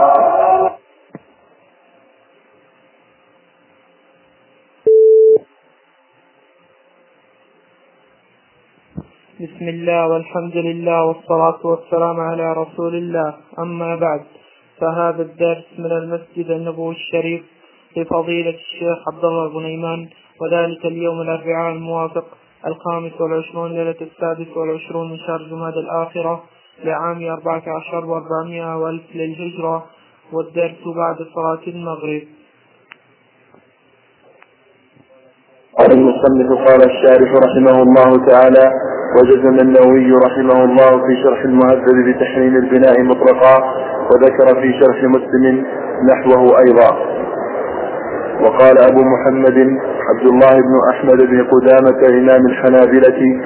بسم الله والحمد لله والصلاة والسلام على رسول الله. أما بعد، فهذا الدرس من المسجد النبوي الشريف لفضيلة الشيخ عبد الله الغنيمان، وذلك اليوم الأربعاء الموافق 25 ليلة 26 من شهر جمادى الآخرة لعام 14,400 وألف للهجرة، والدرس بعد صلاة المغرب. قال المصنف: قال الشارح رحمه الله تعالى: وجزم النووي رحمه الله في شرح المهذب بتحريم البناء مطلقا، وذكر في شرح مسلم نحوه أيضا. وقال أبو محمد عبد الله بن أحمد بن قدامة إمام الحنابلة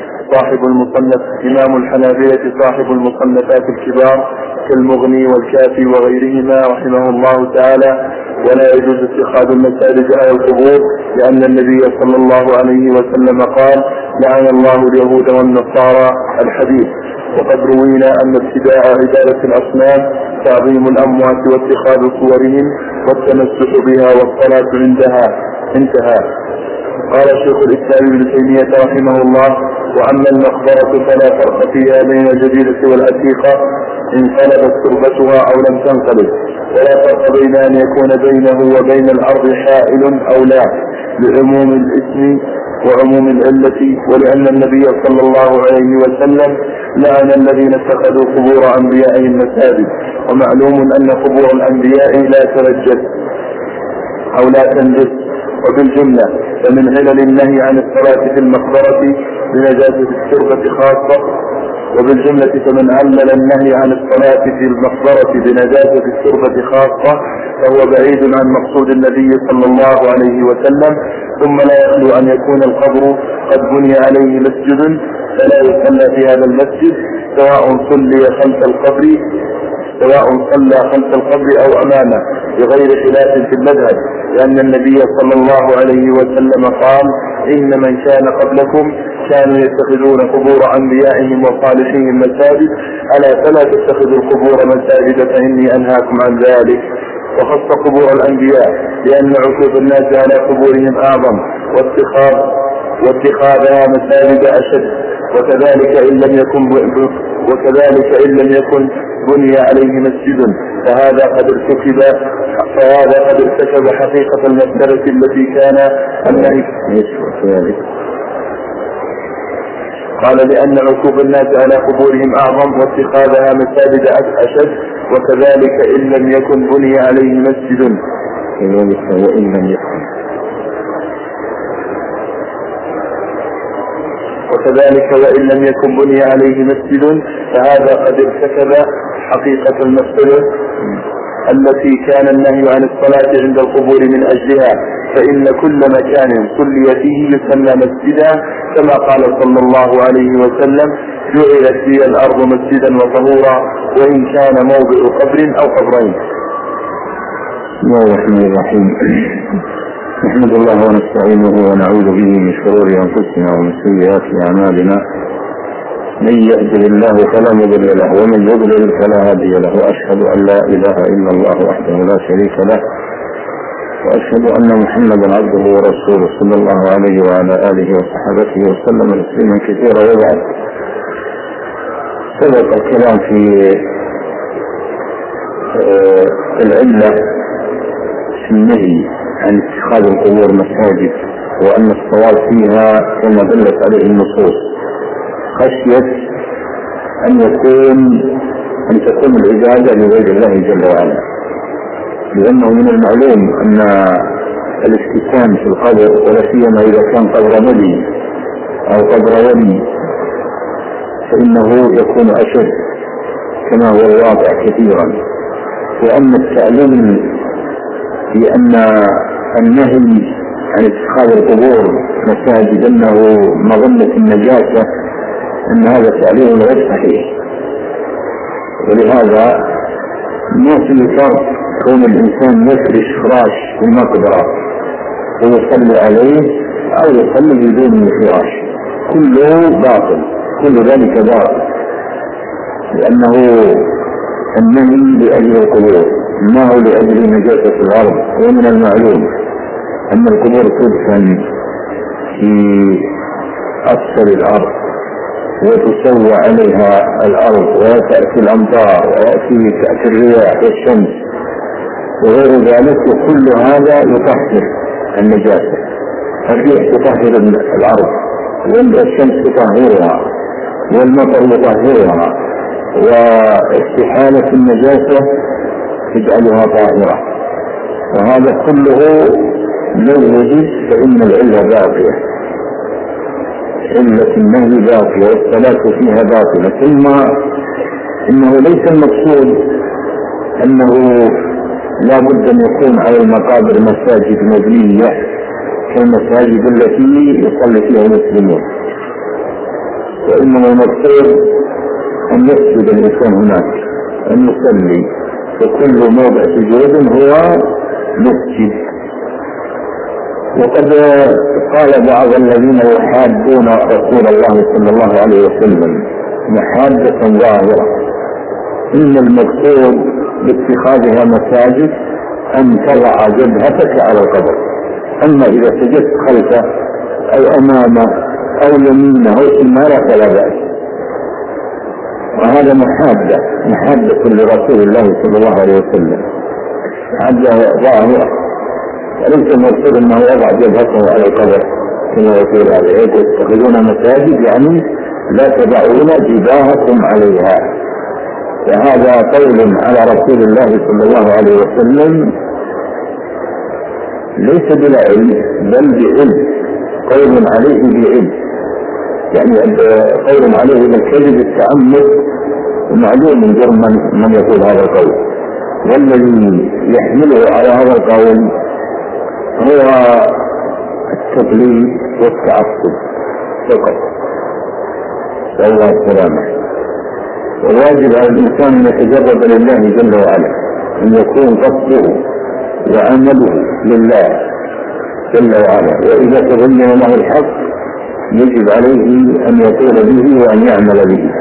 صاحب المصنفات الكبار كالمغني والكافي وغيرهما رحمه الله تعالى: ولا يجوز اتخاذ المساجد على القبور، لأن النبي صلى الله عليه وسلم قال: لعن الله اليهود والنصارى، الحديث. وقد روينا أن ابتداء عبادة الأصنام تعظيم الأموات واتخاذ صورهم والتمسك بها والصلاة عندها، انتهى. قال شيخ الإسلام ابن تيمية رحمه الله: وأما المقبرة فلا فرق فيها بين الجديدة والعتيقة إن انقلبت تربتها أو لم تنقلب، ولا فرق بين أن يكون بينه وبين الأرض حائل أو لا، لعموم الاسم وعموم العلة، ولأن النبي صلى الله عليه وسلم لعن الذين اتخذوا قبور أنبيائهم مساجد، ومعلوم أن قبور الأنبياء لا تنجس أو لا تنجس. وبالجملة فمن علل النهي عن الصلاة في المقبرة بنجاسة التربة خاصة، وبالجملة فمن علل النهي عن الصلاة في المقبرة بنجاسة التربة خاصة فهو بعيد عن مقصود النبي صلى الله عليه وسلم. ثم لا يخلو أن يكون القبر قد بني عليه مسجد فلا يصلى في هذا المسجد، سواء صلى خلف القبر أو أمامه، بغير خلاف في المذهب، لأن النبي صلى الله عليه وسلم قال: إن من كان قبلكم كانوا يتخذون قبور أنبيائهم وصالحين مساجد، ألا فلا تتخذوا القبور مساجد فإني أنهاكم عن ذلك. وخص قبور الأنبياء لأن عكوف الناس على قبورهم أعظم، واتخاذها مساجد أشد، وكذلك إن لم يكن بني عليه مسجد، فهذا قد ارتكب حقيقة المسألة التي كان النهي. قال: لأن عكوف الناس على قبورهم أعظم، واتخاذها مساجد أشد، وكذلك إن لم يكن بني عليه مسجد. وكذلك وإن لم يكن بني عليه مسجد، فهذا قد ارتكب حقيقة المسألة التي كان النهي عن الصلاة عند القبور من أجلها، فإن كل مكان صلي فيه يسمى مسجدا، كما قال صلى الله عليه وسلم: جعلت لي الأرض مسجدا وطهورا، وإن كان موضع قبر أو قبرين. بسم الله الرحمن الرحيم. نحمد الله ونستعينه ونعوذ به من شرور أنفسنا ومن سيئات أعمالنا، من يهده الله فلا مضل له ومن يضلل فلا هادي له، وأشهد أن لا إله إلا الله وحده لا شريك له، وأشهد أن محمدا عبده ورسوله صلى الله عليه وعلى آله وصحبه وسلم تسليما كثيرا. وبعد، سبق الكلام في العلة في النهي عن اتخاذ القبور مساجد، وأن الصواب فيها كما دلت عليه النصوص خشية أن تكون العبادة لغير الله جل وعلا، لأنه من المعلوم أن الافتتان في القبر، ولا سيما إذا كان قبر نبي أو قبر ولي، فإنه يكون أشد كما هو الواقع كثيرا. وأما التعليم في أن النهي عن اتخاذ القبور مساجد أنه مظنة النجاسة، أن هذا تعليم غير صحيح. ولهذا ما في فرق كون الإنسان يفرش فراش في المقبرة ويصلي عليه أو يصلي بدون فراش، كله باطل، كل ذلك باطل، لأنه النهي لأجل القبور ما هو لأجل نجاسة الأرض. ومن المعلوم أن القبور تدفن في أسفل الأرض وتسوى عليها الأرض، وتأتي الأمطار وتأتي الرياح والشمس وغير ذلك، وكل هذا يطهر النجاسة. الريح تطهر الأرض، والشمس تطهرها، والمطر يطهرها، واستحالة النجاسة تجعلها طاهرة. وهذا كله لو وجد فإن العلة باقية، علة النهي باقية والصلاة فيها باطلة. ثم إنه ليس المقصود أنه لا بد أن يكون على المقابر مساجد مبنية كالمساجد التي يصلي فيها المسلمون، وإنما المقصود أن يسجد الإنسان هناك، أن يصلي، وكل موضع سجود هو مسجد. وقد قال بعض الذين يحادون رسول الله صلى الله عليه وسلم محادة ظاهرة إن المقصود باتخاذها مساجد أن تضع جبهتك على القبر، أما إذا سجدت خلفه أو أمامه أو يمينه أو شماله فلا بأس. وهذا محادة لرسول الله صلى الله عليه وسلم، محادة ظاهرة، وليس المقصود أنه يضع جبهته على القبر كما يقول عليه تتخذون مساجد، يعني لا تضعون جباهكم عليها. فهذا قول على رسول الله صلى الله عليه وسلم ليس بلا علم بل بعلم، قول عليه بعلم، يعني قول عليه بالكذب التعمد، ومعلوم من جرم من يقول هذا القول، والذي يحمله على هذا القول هو التقليد والتعصب فقط، نسأل الله السلامة. والواجب على الإنسان أن يتجرد لله جل وعلا، أن يكون قصده وعمله لله جل وعلا، وإذا تبين له الحق يجب عليه أن يقول به وأن يعمل به.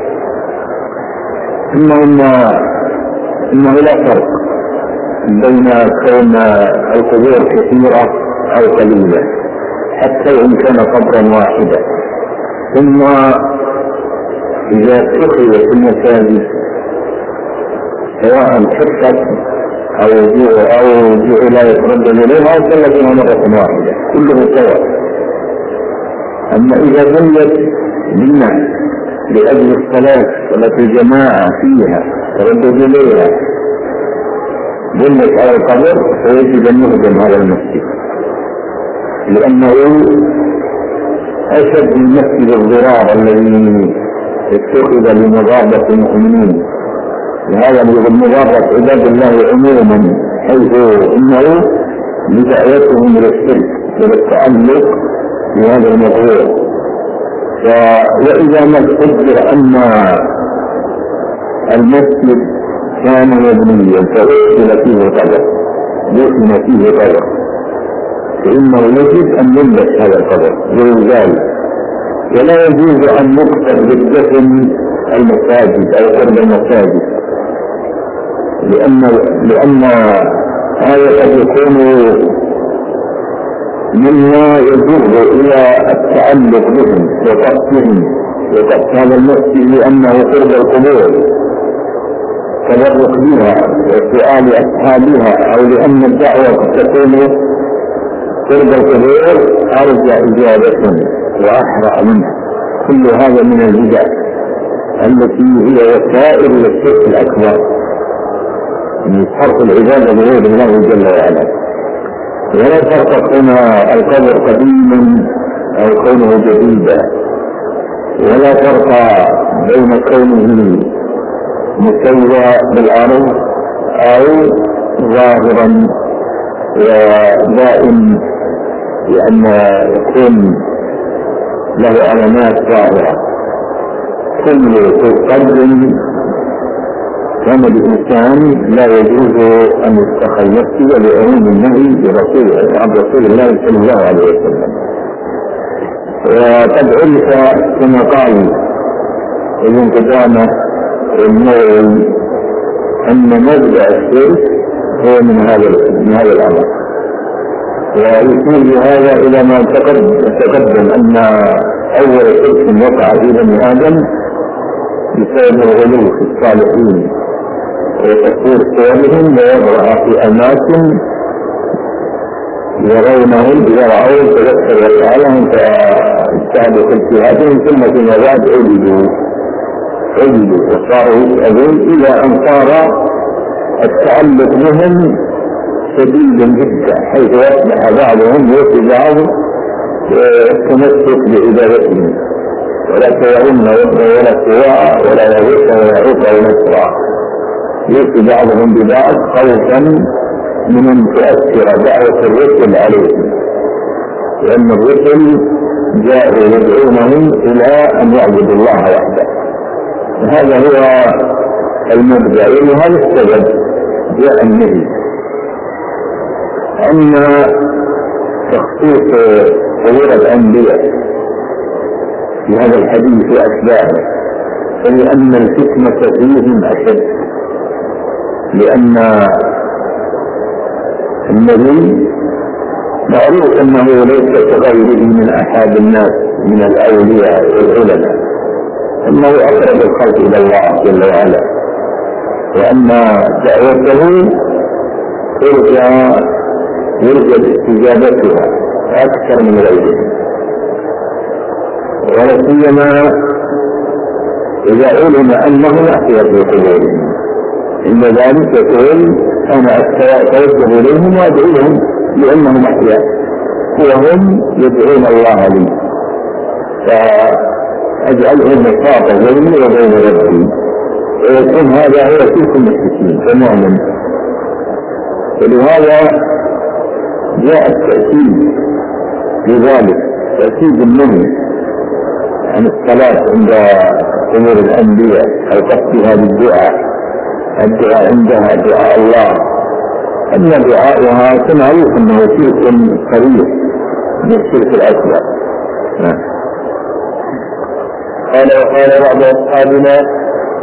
ثم إنه لا فرق بين كون القبور كثيرة أو قليلة حتى وإن كان قبرا واحدا. ثم إذا اتخذت المساجد سواء حفت أو جعل يتردد إليها أو صلى فيها مرة واحدة كله سواء. أما إذا بنيت للناس لأجل الصلاة صلاة الجماعة فيها تردد إليها بنيت على القبر، فيجب أن يهدم هذا المسجد، لأنه أشد من مسجد الضرار الذي اتخذ لمضادة المؤمنين. لهذا مضادة عباد الله عموما، حيث إنه بدعوتهم للشرك وللتعلق بهذا الموضوع. وإذا ما قدر أن المسجد كان مبنيا فأدخل فيه قبر، دفن فيه قبر، فإنه يجب أن ينبت هذا القبر ويزال، ولا يجوز أن نقتل بالدفن المساجد أو قرب المساجد، لأن هذا قد يكون مما يجر إلى التعلق بهم وقصد هذا المسجد لأنه قرب القبور تبرك بها وسؤال أصحابها، أو لأن الدعوة تكون قرب القبور أرجى إجابة وأحرى منها. كل هذا من البدع التي هي وسائل للشرك الأكبر من صرف العبادة لغير الله جل وعلا. ولا فرق هنا القبر قديما أو كونه جديدا، ولا فرق بين كونه مسوى بالأرض أو ظاهرا ودائم، لأن يكون له علامات ظاهرة. كل قدر كان الإنسان لا يجوز أن يتخلف لعلوم النهي عن رسول الله صلى الله عليه وسلم. وقد عرف كما قال ابن قدامة النووي أن مبدأ الشرك هو من هذا الأمر، ويشير هذا إلى ما تقدم أن أول شرك وقع في بني آدم بسبب الغلو في الصالحين وتكفير صورهم ووضعها في أماكن يرونهم إذا رأوا تذكر وسألهم فاجتهدوا في اجتهادهم، ثم فيما بعد عبدوا وصاروا يسألون إلى أن صار التعلق بهم شديدا جدا، حيث يصبح بعضهم يتبعهم والتمسك بعبادتهم، ولا سيعون ولا سواء ولا يغوث ولا يعوق ولا نسرع، يأتي بعضهم ببعض خوفا من أن تؤثر دعوة الرسل عليهم، لأن الرسل جاءوا يدعونهم إلى أن يعبدوا الله وحده. هذا هو المبدأ، وهذا السبب جاء النهي. أما تخصيص قبور الأنبياء في هذا الحديث وأتباعه فلأن الفتنة فيهم أشد، لأن النبي معروف أنه ليس كغيره من أحد الناس من الأولياء والعلماء، أنه أقرب الخلق إلى الله جل وعلا، وأن دعوته يرجى استجابتها أكثر من غيرهم، ولا سيما إذا علم أنه أحيا في قبورهم. إن ذلك يقول أنا أتوجه إليهم وأدعوهم لأنهم أحياء وهم يدعون الله لي، فأجعلهم مصافة بيني وبين ربي، ويكون هذا هو تلك المشركين تماما. ولهذا جاء التأكيد لذلك، تأكيد النهي عن الصلاة عند قبور الأنبياء أو قصدها بالدعاء، الدعاء عندها دعاء الله، أن دعاؤها معروف أنه شرك قريب من الشرك الأكبر. قال بعض أصحابنا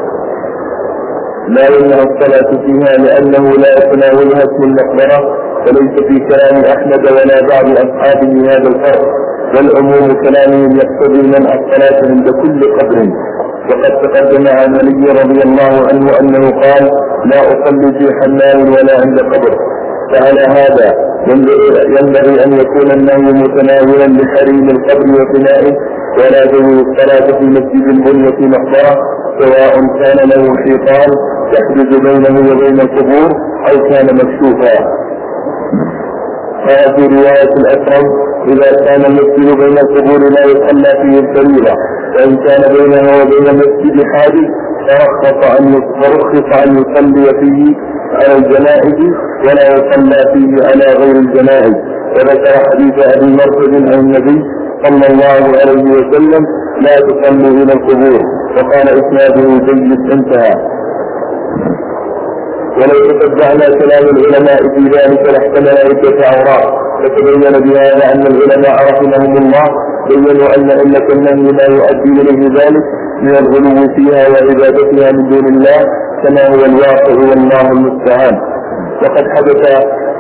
لا يمنع الصلاة فيها لأنه لا يتناولها اسم المقبرة، وليس في كلام أحمد ولا بعض أصحابه هذا الفرق، والعموم كلامهم يقتضي منع الصلاة عند كل قبر. وقد تقدم عن علي رضي الله عنه أنه قال لا أصلي في حمام ولا عند قبر. فعلى هذا ينبغي أن يكون النهي متناولا لحريم القبر وبنائه، ولا يجوز الصلاة في مسجد البنية مقبرة سواء كان له حيطان تحجز بينه وبين القبور أو كان مكشوفا. قال في رواية الأكرم إذا كان المسجد بين القبور لا يصلى فيه الفريضة، وإن كان بينه وبين المسجد حادث فرخص أن يصلي فيه على الجنائز ولا يصلى فيه على غير الجنائز. وذكر حديث أبي مرثد عن النبي صلى الله عليه وسلم لا تصلوا إلى القبور، وقال إسناده جيد انتهى. ولو تتبعنا كلام العلماء في ذلك لاحتمل عدة أوراق، فتبين بهذا أن العلماء رحمهم الله بينوا أن علة النهي لا يؤدي إليه ذلك من الغلو فيها وعبادتها من دون الله كما هو الواقع والله المستعان. وقد حدث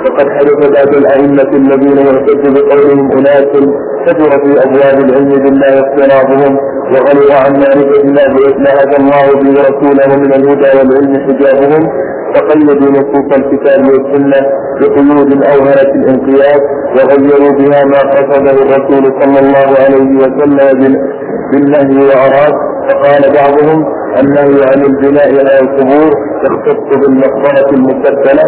فقد حدث بعد الأئمة الذين يعتد بقولهم أناس كثر في أبواب العلم بالله اقترابهم وغلوا عن معرفة ما هدى الله به ورسوله من الهدى والعلم حجابهم، فقيدوا نصوص الكتاب والسنة بقيود أوهرت الانقياد وغيروا بها ما قصده الرسول صلى الله عليه وسلم بالنهي وأراد. فقال بعضهم النهي عن البناء على القبور يختص بالمقبرة المسبلة،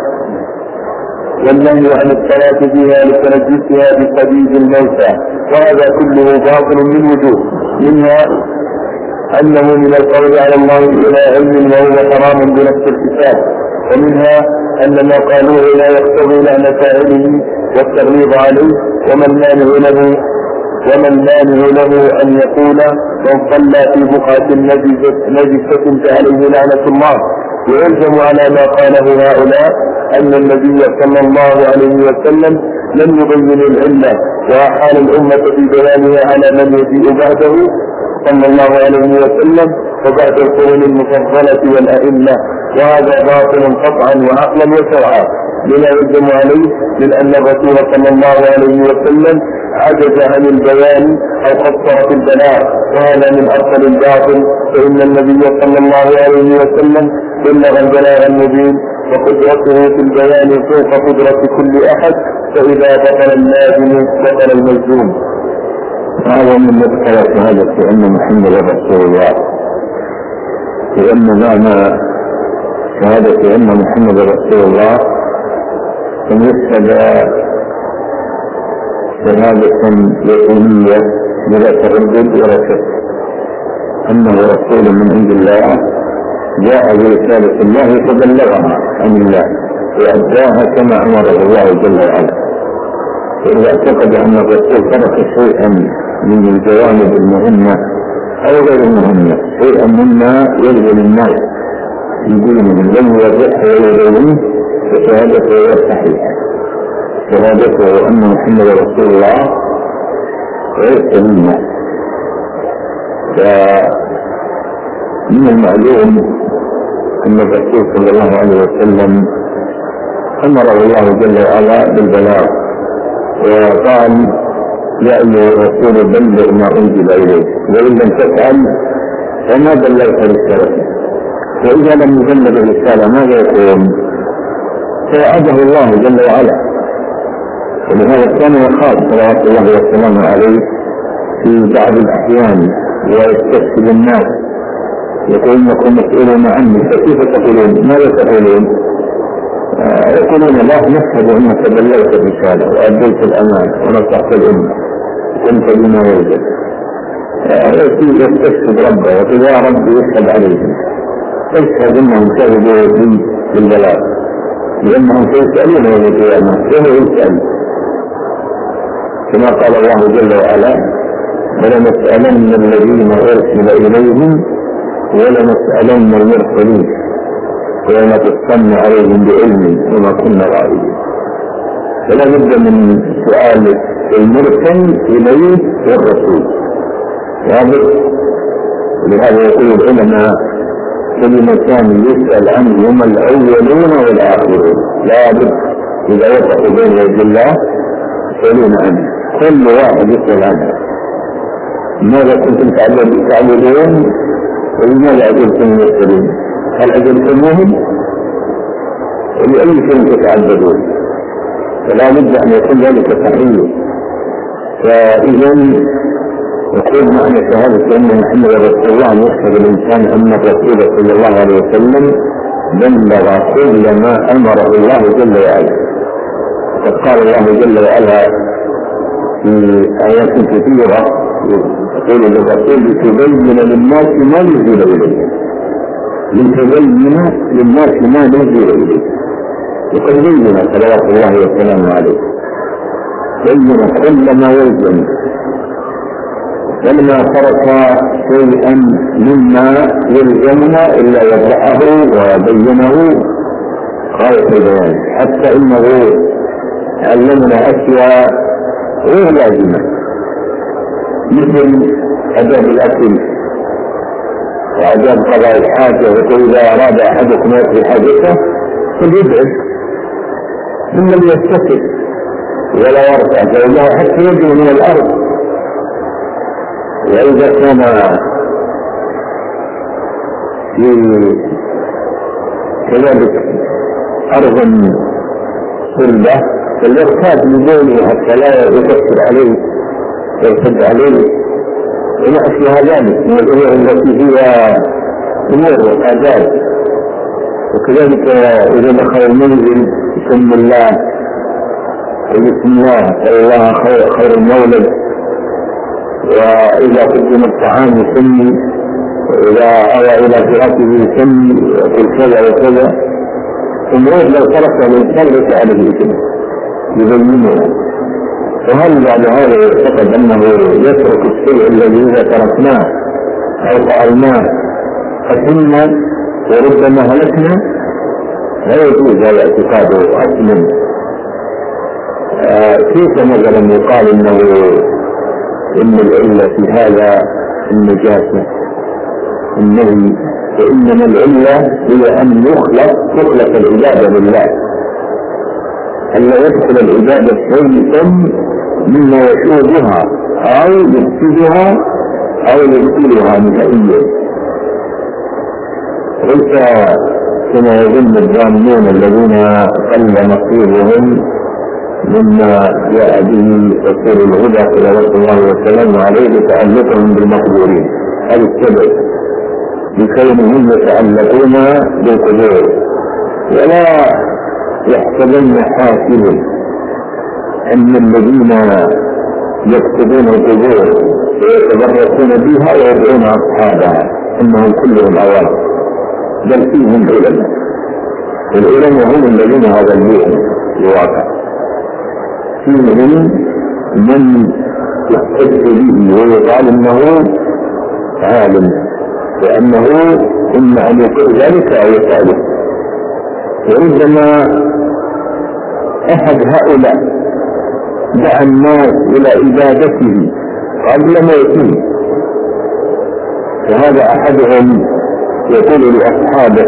والنهي عن الصلاة فيها لتنجسها بقبيض الموتى، وهذا كله باطل من وجوه، منها أنه من القول على الله إلى علم وهو حرام بنفس الكتاب، ومنها أن ما قالوه لا يقتضي لعنة فاعله والتغليظ عليه، ومن مانع له أن يقول من صلى في بقعة نجسة فعليه لعنة الله. ويلزم على ما قاله هؤلاء أن النبي صلى الله عليه وسلم لم يبين العلة وأحال الأمة في بيانها على من يجيء بعده صلى الله عليه وسلم وبعد القرون المفضلة والأئمة، وهذا باطل قطعا وعقلا وشرعا، بما يلزم عليه من أن الرسول صلى الله عليه وسلم عجز عن البيان أو قصر في البلاغ، وهذا من أصل الباطل، فإن النبي صلى الله عليه وسلم بلغ البلاغ المبين، وقدرته في البيان فوق قدرة كل أحد، فإذا بطل اللازم بطل الملزوم. هذا من مدخل شهادة أن محمد رسول الله، لأن معنى شهادة أن محمد رسول الله أن يشهد شهادة يقينية بلا تردد ولا شك أنه رسول من عند الله جاء برسالة الله فبلغها عن الله وأداها كما أمره الله جل وعلا. وإذا اعتقد أن الرسول ترك شيئا من الجوانب المهمة أو غير المهمة، شيئا مما يلزم الناس في دينهم لم يوضحه ويبينه، فشهادته هي صحيحة، شهادته أن محمد رسول الله غير منا. فمن المعلوم أن الرسول صلى الله عليه وسلم أمره الله جل وعلا بالبلاغ، وقال يا أيها الرسول بلغ ما أنزل إليك، وإن لم تفعل فما بلغت رسالته. وإذا لم يبلغ الرسالة ماذا يكون؟ فوعده الله جل وعلا، ولهذا كان يخاف صلوات الله وسلامه عليه في بعض الأحيان ويستشهد الناس يقول انكم مسؤولون عني، فكيف تقولون؟ ماذا تقولون؟ يقولون لا نشهد انك بلغت الرساله واديت الامان ونصحت الامه كنت بما يوجد. يستشهد ربه وقال يا رب يشهد عليهم، اشهد انهم كذبوا في البلاغ، لانهم سيسالون يوم القيامه كيف يسال، كما قال الله جل وعلا ولنسالن الذين ارسل اليهم ولنسألن المرسلين ولنقصن عليهم بعلم وما كنا غائبين. فلا بد من سؤال المرسل إليه والرسول، لهذا يقول العلماء كلمتان يسأل عنهما الأولون والآخرون، لا بد إذا وقفوا بين يدي الله يسألون عنه، كل واحد يسأل عنه ماذا كنتم تعبدون ولماذا أجلتم المرسلين؟ هل أجلتموهم؟ ولأي شيء تتعبدون؟ فلا بد أن يكون ذلك صحيح. فإذا يقول معنى شهادة أن محمد رسول الله أن يشهد الإنسان أن الرسول صلى الله عليه وسلم بلغ كل ما أمره الله جل وعلا. قد قال الله جل وعلا في آيات كثيرة يقول للرسول لتبين للناس ما نزل إليه، لتبين للناس ما نزل إليه، وقد بين صلوات الله وسلامه عليه، بين كل ما يلزم، ولما ترك شيئا مما يلزمنا إلا وضحه وبينه غاية البيان، حتى إنه علمنا أشياء غير لازمة مثل أداب الأكل وأداب قضاء الحاجة، وإذا أراد أحدكم يقضي حاجته فليبعد ثم يستكف ولا يرفع فإنه حتى يجري من الأرض. وإذا كان في كذلك أرض صلبة فليرتاد لبوله حتى لا يكسر عليه ويرتد عليه وما أشبه ذلك من الأمور التي هي أمور وآداب. وكذلك إذا دخل المنزل بسم الله وبسم الله فالله خير المولد. وإذا قدم الطعام يسمي، وإذا أوى إلى فراشه يسمي ويقول كذا وكذا. أمور لو ترك الإنسان ليس عليه إثم يبينها. وهل بعد هذا يعتقد أنه يترك الشيء الذي إذا تركناه أو فعلناه قتلنا وربما هلكنا؟ لا يجوز هذا اعتقاده أصلا. كيف مثلا يقال إن العلة في هذا النجاسة النهي، وإنما العلة هي أن تخلق العبادة لله، ألا يدخل العبادة شيئا مما يشوبها أو يفسدها أو يبطلها نهائيا. ليس كما يظن الظانون الذين قل نصيبهم مما جاء به رسول الهدى صلوات الله وسلامه عليه تعلقهم بالمقبورين. هذا السبب بكونهم يتعلقون بالقبور. ولا يحسبن حاسب أن الذين يكتبون القبور ويتبركون بها ويدعون أصحابها أنهم كلهم عوام، بل فيهم علماء، والعلماء هم الذين أضلوهم الواقع. فيهم من يحتج به ويقال انه عالم، وانه اما ان يكون ذلك او يفعله. وربما احد هؤلاء دعا الناس الى عبادته قبل موته، وهذا احدهم يقول لاصحابه: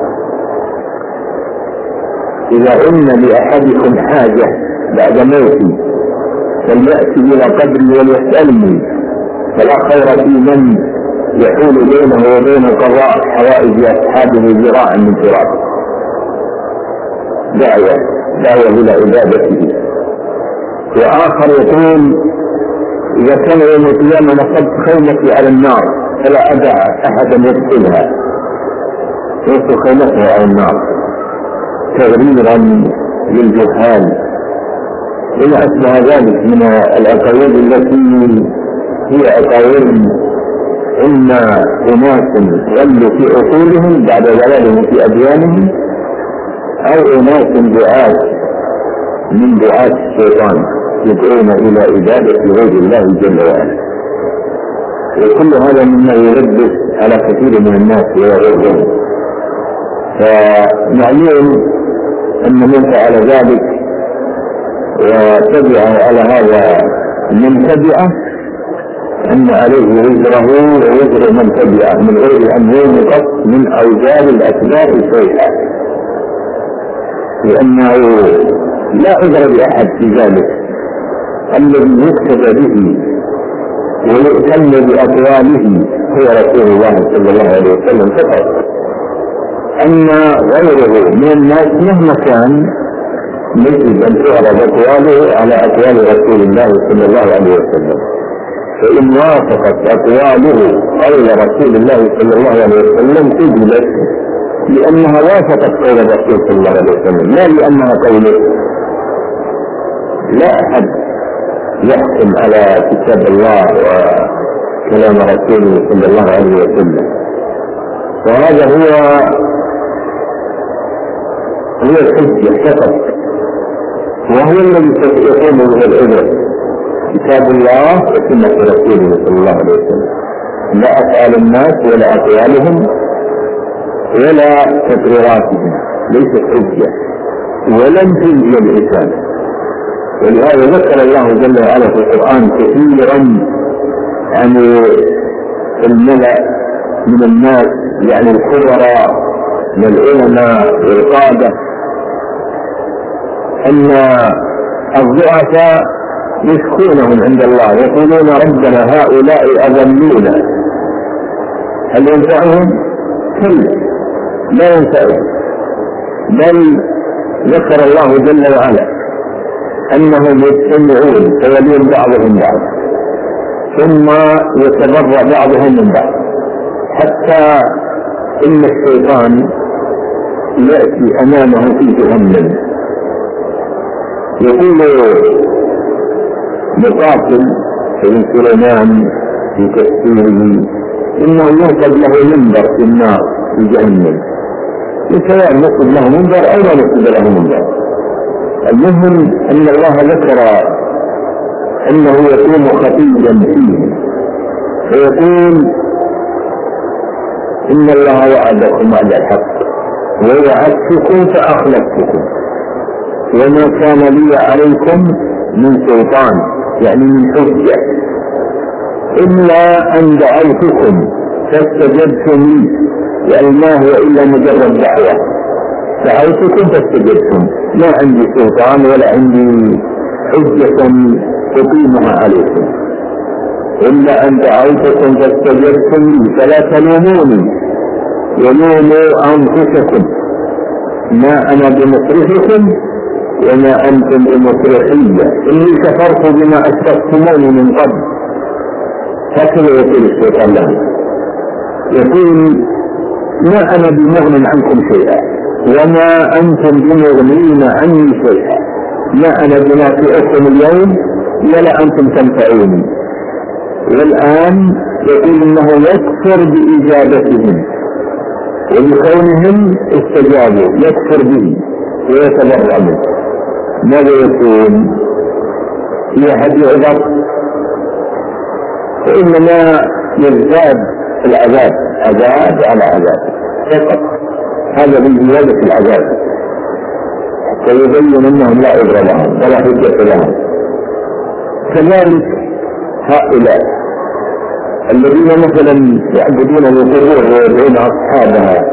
اذا ان لاحدكم حاجه بعد موتي فليأتي إلى قبري وليسألني، فلا خير في من يحول بينه وبين قضاء حوائج أصحابه ذراعا من تراب. دعوة إلى عبادته. وآخر يقول: إذا كان يوم القيامة نصبت خيمتي على النار فلا أدع أحدا يدخلها، يدخل خيمته على النار تغريرا للجهال إلى أشبه ذلك من الأقاويل التي هي أقاويل إما أناس غلوا في أصولهم بعد ضلالهم في أديانهم، أو أناس دعاة من دعاة الشيطان يدعون إلى عبادة غير الله جل وعلا. وكل هذا مما يلبس على كثير من الناس ويغرهم. فمعلوم أن من فعل ذلك وتبع على هذا من تبعه أن عليه وزره ووزر من تبعه من غير أن ينقص من أوزار الأتباع شيئا، لأنه لا عذر لأحد في ذلك. الذي يقتدى به ويؤتم بأقواله هو رسول الله صلى الله عليه وسلم فقط. أما غيره من الناس مهما كان يجب أن تعرض أقواله على أقوال رسول الله صلى الله عليه وسلم. فإن وافقت أقواله قول رسول الله صلى الله عليه وسلم تجلس لأنها وافقت قول الرسول صلى الله عليه وسلم، لا لأنها قوله. لا أحد يحكم على كتاب الله وكلام رسوله صلى الله عليه وسلم. وهذا هو الحجة فقط، وهو الذي يقوم به العبرة كتاب الله وسنة رسوله صلى الله عليه وسلم، لا أفعال الناس ولا أقوالهم ولا تقريراتهم، ليست حجة ولن تنجي الإنسان. ولهذا ذكر الله جل وعلا في القرآن كثيرا عن الملأ من الناس، يعني الخبراء من العلماء والقادة، أن الضعفاء يشكونهم عند الله يقولون ربنا هؤلاء أضلونا، هل ينفعهم؟ كلا، لا ينفعهم. بل ذكر الله جل وعلا أنهم يجتمعون فيلين بعضهم بعض ثم يتبرأ بعضهم من بعض، حتى إن الشيطان يأتي أمامه في جهنم. يقول مقاتل بن سليمان في تفسيره إنه يوقد له منبر في النار في جهنم، سواء نصب له منبر أو لا نصب له منبر. المهم أن الله ذكر أنه يكون خفيا فيه، فيقول إن الله وعدكم وعد الحق ووعدتكم فأخلفتكم وما كان لي عليكم من سلطان، يعني من حجة، إلا أن دعوتكم فاستجبتم لي، يعني ما هو إلا مجرد دعوة، دعوتكم فاستجبتم، ما عندي سلطان ولا عندي حجة تقيمها عليكم، إلا أن دعوتكم فاستجبتم لي فلا تلوموني ولوموا أنفسكم، ما أنا بمصرخكم وما أنتم بمصرخية، إني كفرت بما أشركتموني من قبل. هكذا يقول الشيطان له، يقول ما أنا بمغن عنكم شيئا وما أنتم بمغنين عني شيئا، ما أنا بنافعكم اليوم ولا أنتم تنفعوني. والآن يقول إنه يكفر بإجابتهم وبكونهم استجابوا، يكفر به ويتبرأ منه. ماذا يكون؟ في أحد يعذر، فإنما يزداد العذاب عذاب على عذاب فقط، هذا بزيادة العذاب حتى يبين أنهم لا عذر لهم ولا حجة لهم. كذلك هؤلاء الذين مثلا يعبدون القبور ويدعون أصحابها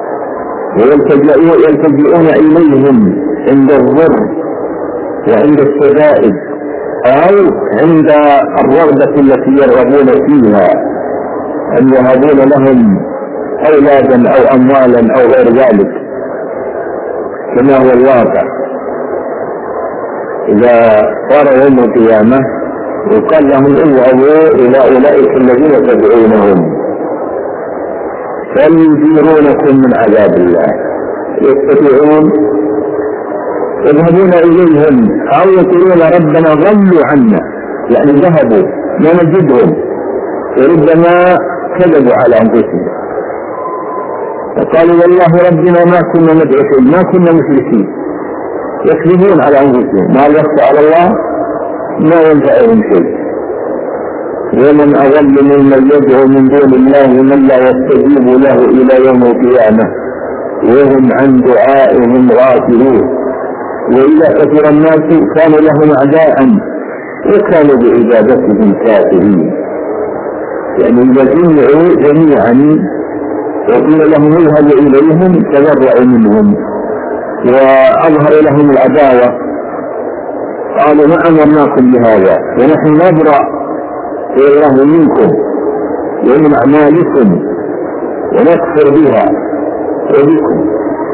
ويلتجئون إليهم عند الضر وعند الشدائد أو عند الرغبة التي يرغبون فيها، أن يهبون لهم أولادا أو أموالا أو غير ذلك، كما هو الواقع. إذا صار يوم القيامة وقال لهم اذهبوا إلى أولئك الذين تدعونهم فليجيرونكم من عذاب الله، يستطيعون يذهبون إليهم أو يقولون ربنا ضلوا عنا، يعني ذهبوا ما نجدهم، وربما كذبوا على أنفسهم وقالوا والله ربنا ما كنا ندعو شيء، ما كنا مشركين، يكذبون على أنفسهم، ما يخفى على الله ما ينفعهم شيء. ومن أضل ممن يدعو من دون الله من لا يستجيب له إلى يوم القيامة وهم عن دعائهم غافلون، وإذا كثر الناس كانوا لهم أعداء وكانوا بعبادتهم كافرين. يعني إذا جمعوا جميعا وقيل لهم اذهبوا إليهم تبرأوا منهم وأظهروا لهم العداوة، قالوا ما أمرناكم بهذا ونحن نبرأ الله منكم ومن أعمالكم ونكفر بها وبكم،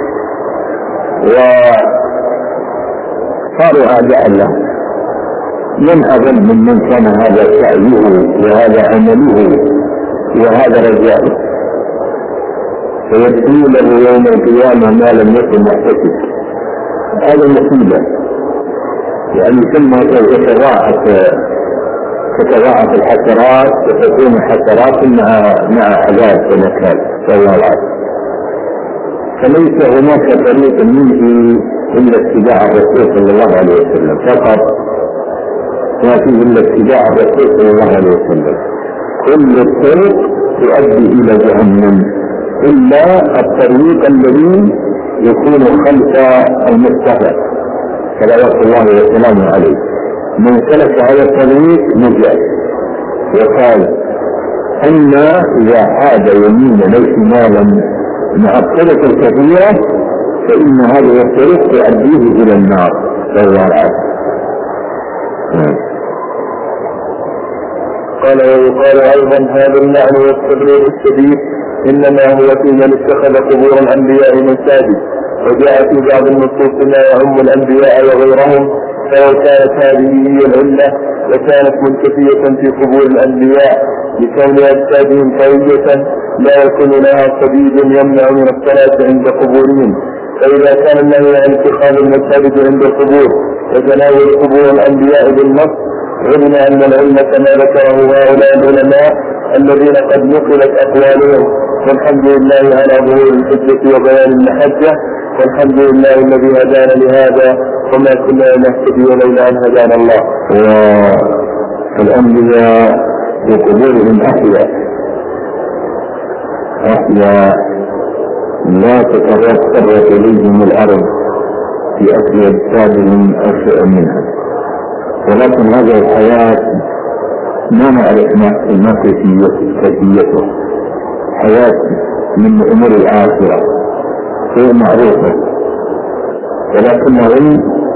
وصاروا أعداء له. من أظل ممن كان هذا سعيه وهذا عمله وهذا رجاؤه، فيبدو له يوم القيامة ما لم يكن محتسب. هذا مصيبة، يعني ثم تتضاعف الحسرات وتكون حسرات مع عذاب ونكال والله العظيم. فليس هناك طريق منه إلا اتباع الرسول صلى الله عليه وسلم فقط، ما فيه إلا اتباع الرسول صلى الله عليه وسلم. كل الطرق تؤدي إلى جهنم إلا الطريق الذي يكون خلف المصطفى صلوات الله وسلامه عليه. من سلك هذا الطريق نجا، وقال أن إذا عاد يمينا أو شمالا مع الطرق الكثيرة فإن هذه الطريق تؤديه إلى النار، صلى الله عليه وسلم. قال ويقال أيضا هذا اللعن والتبرير الشديد إنما هو في من اتخذ قبور الأنبياء مساجد، وجاء في بعض النصوص ما يعم الأنبياء وغيرهم، فلو كانت هذه هي العلة وكانت منتفية في قبور الأنبياء لكون أجسادهم قوية لا يكون لها صديد يمنع من الصلاة عند قبورهم. فإذا كان النهي عن اتخاذ المساجد عند القبور وتناول قبور الأنبياء بالنص، علم أن العلة ما ذكره هؤلاء العلماء الذين قد نقلت أقوالهم، والحمد لله على ظهور الحجة وبيان المحجة، والحمد لله الذي هدانا لهذا وما كنا نهتدي لولا أن هدانا الله. والأنبياء في قبورهم أحياء لا تترك إليهم الأرض في أكل أجسادهم أو شيء منها، ولكن هذه الحياة ما نعرف ما كيفيته، حياة من أمور الآخرة غير معروفة، ولكنهم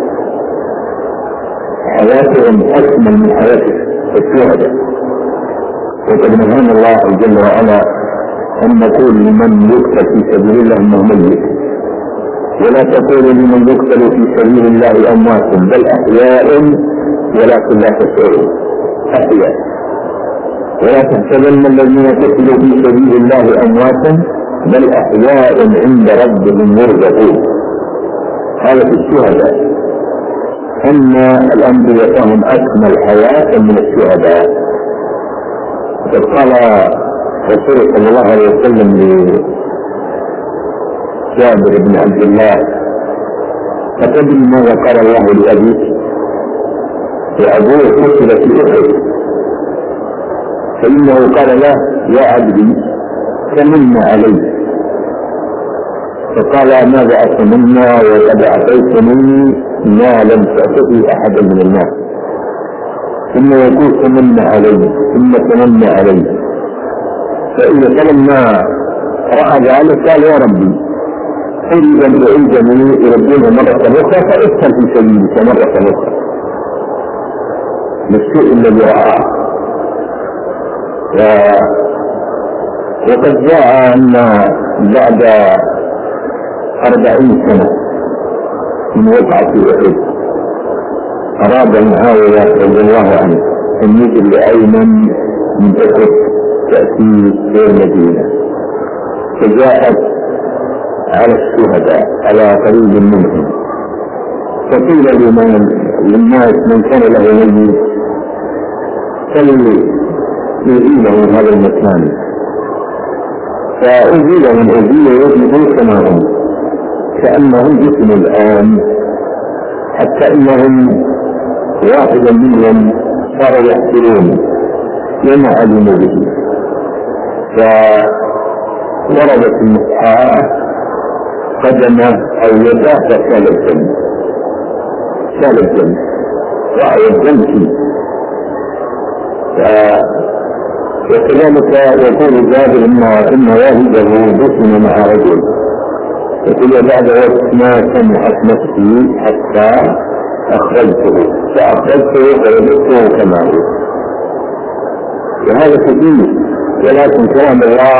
حياتهم أكمل من حياة الشهداء. وقد نهانا الله جل وعلا أن نقول لمن يقتل في سبيل الله أنه ميت، ولا تقول لمن يقتل في سبيل الله أموات، بل أحياء ولكن لا تشعرون، أحياء. ولا تحسبن الذين قتلوا في سبيل الله أمواتا بل أحياء عند ربهم يرزقون. هذا في الشهداء، أن الأنبياء هم أكمل حياة من الشهداء. وقد قال رسول صلى الله عليه وسلم لجابر بن عبد الله: أتدري ماذا قال الله لأبيك؟ وأبوه قتل في أحد، فإنه قال له: يا عبدي تمن علي. فقال: ماذا أتمنى وقد أعطيتني ما لم تعطه أحدا من الناس. ثم يقول: تمن علي، ثم تمن علي. فإذا فلما رأى ذلك قال: يا ربي أريد أن أعيدني إلى الدنيا مرة أخرى فأدخل في سبيلك مرة أخرى بالشيء الذي رآه. وقد جاء أن بعد 40 سنة من وقعة أحد أراد معاوية رضي الله عنه أن يجري عينا من أحد تأتي إلى المدينة، فجاءت على الشهداء على قريب منهم، فقيل للناس من كان له ميت فليزيله هذا المكان، فأزيلهم يجلسون كما هم كأنهم جسم الآن، حتى إنهم واحدا منهم صاروا يحسرون لما علموا به. فوردت المسحاء قدمه أو يده فشال الدم، رأي الدم فيه. وكذلك يقول جابر إن والده دفن مع رجل، يقول بعد وقت ما سمعت نفسي حتى أخرجته فوجدته كما هو. وهذا كثير، ولكن كلام الله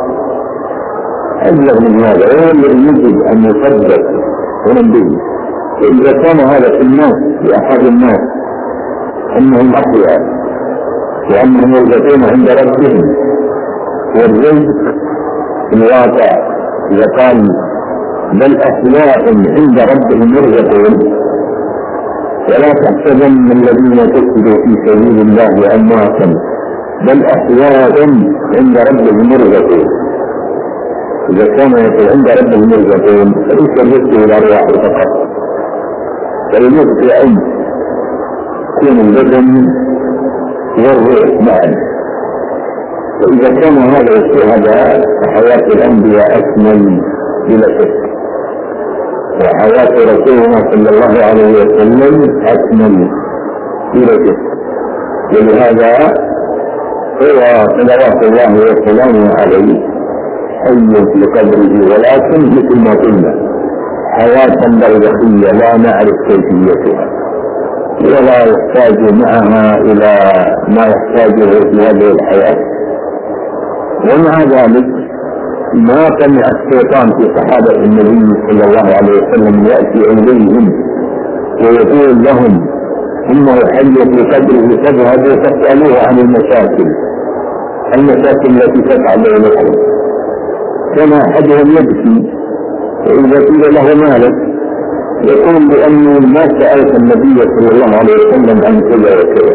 أبلغ من هذا، هو الذي يجب أن يصدق ونبيه. وإذا كان هذا في الناس لأحد الناس أنهم أحياء وأنهم يرزقون عند ربهم، والرزق الواقع إذا قال بل أحياء عند ربهم يرزقون، ولا تحسبن الذين قتلوا في سبيل الله أمواتا بل أحياء عند ربهم يرزقون. إذا كان عند ربهم يرزقون فليس الرزق الأرواح فقط، فالرزق عند يكون البدن والروح معا. وإذا كان هذا الشهداء فحياة الأنبياء أكمل بلا شك، وحياة رسولنا صلى الله عليه وسلم أكمل بلا شك. ولهذا هو صلوات الله وسلامه عليه حي في قبره، ولكن مثل ما قلنا حياة برزخية لا نعرف كيفيتها ولا يحتاج معها إلى ما يحتاجه في هذه الحياة. ومع ذلك ما طمع الشيطان في صحابة النبي صلى الله عليه وسلم يأتي إليهم ويقول لهم إنه حي في قدره فاذهبوا فاسألوه عن المشاكل التي تقع بينكم. كان أحدهم يبكي وإذا قيل له مالك يقول لأني ما سألت النبي صلى الله عليه وسلم عن كذا وكذا.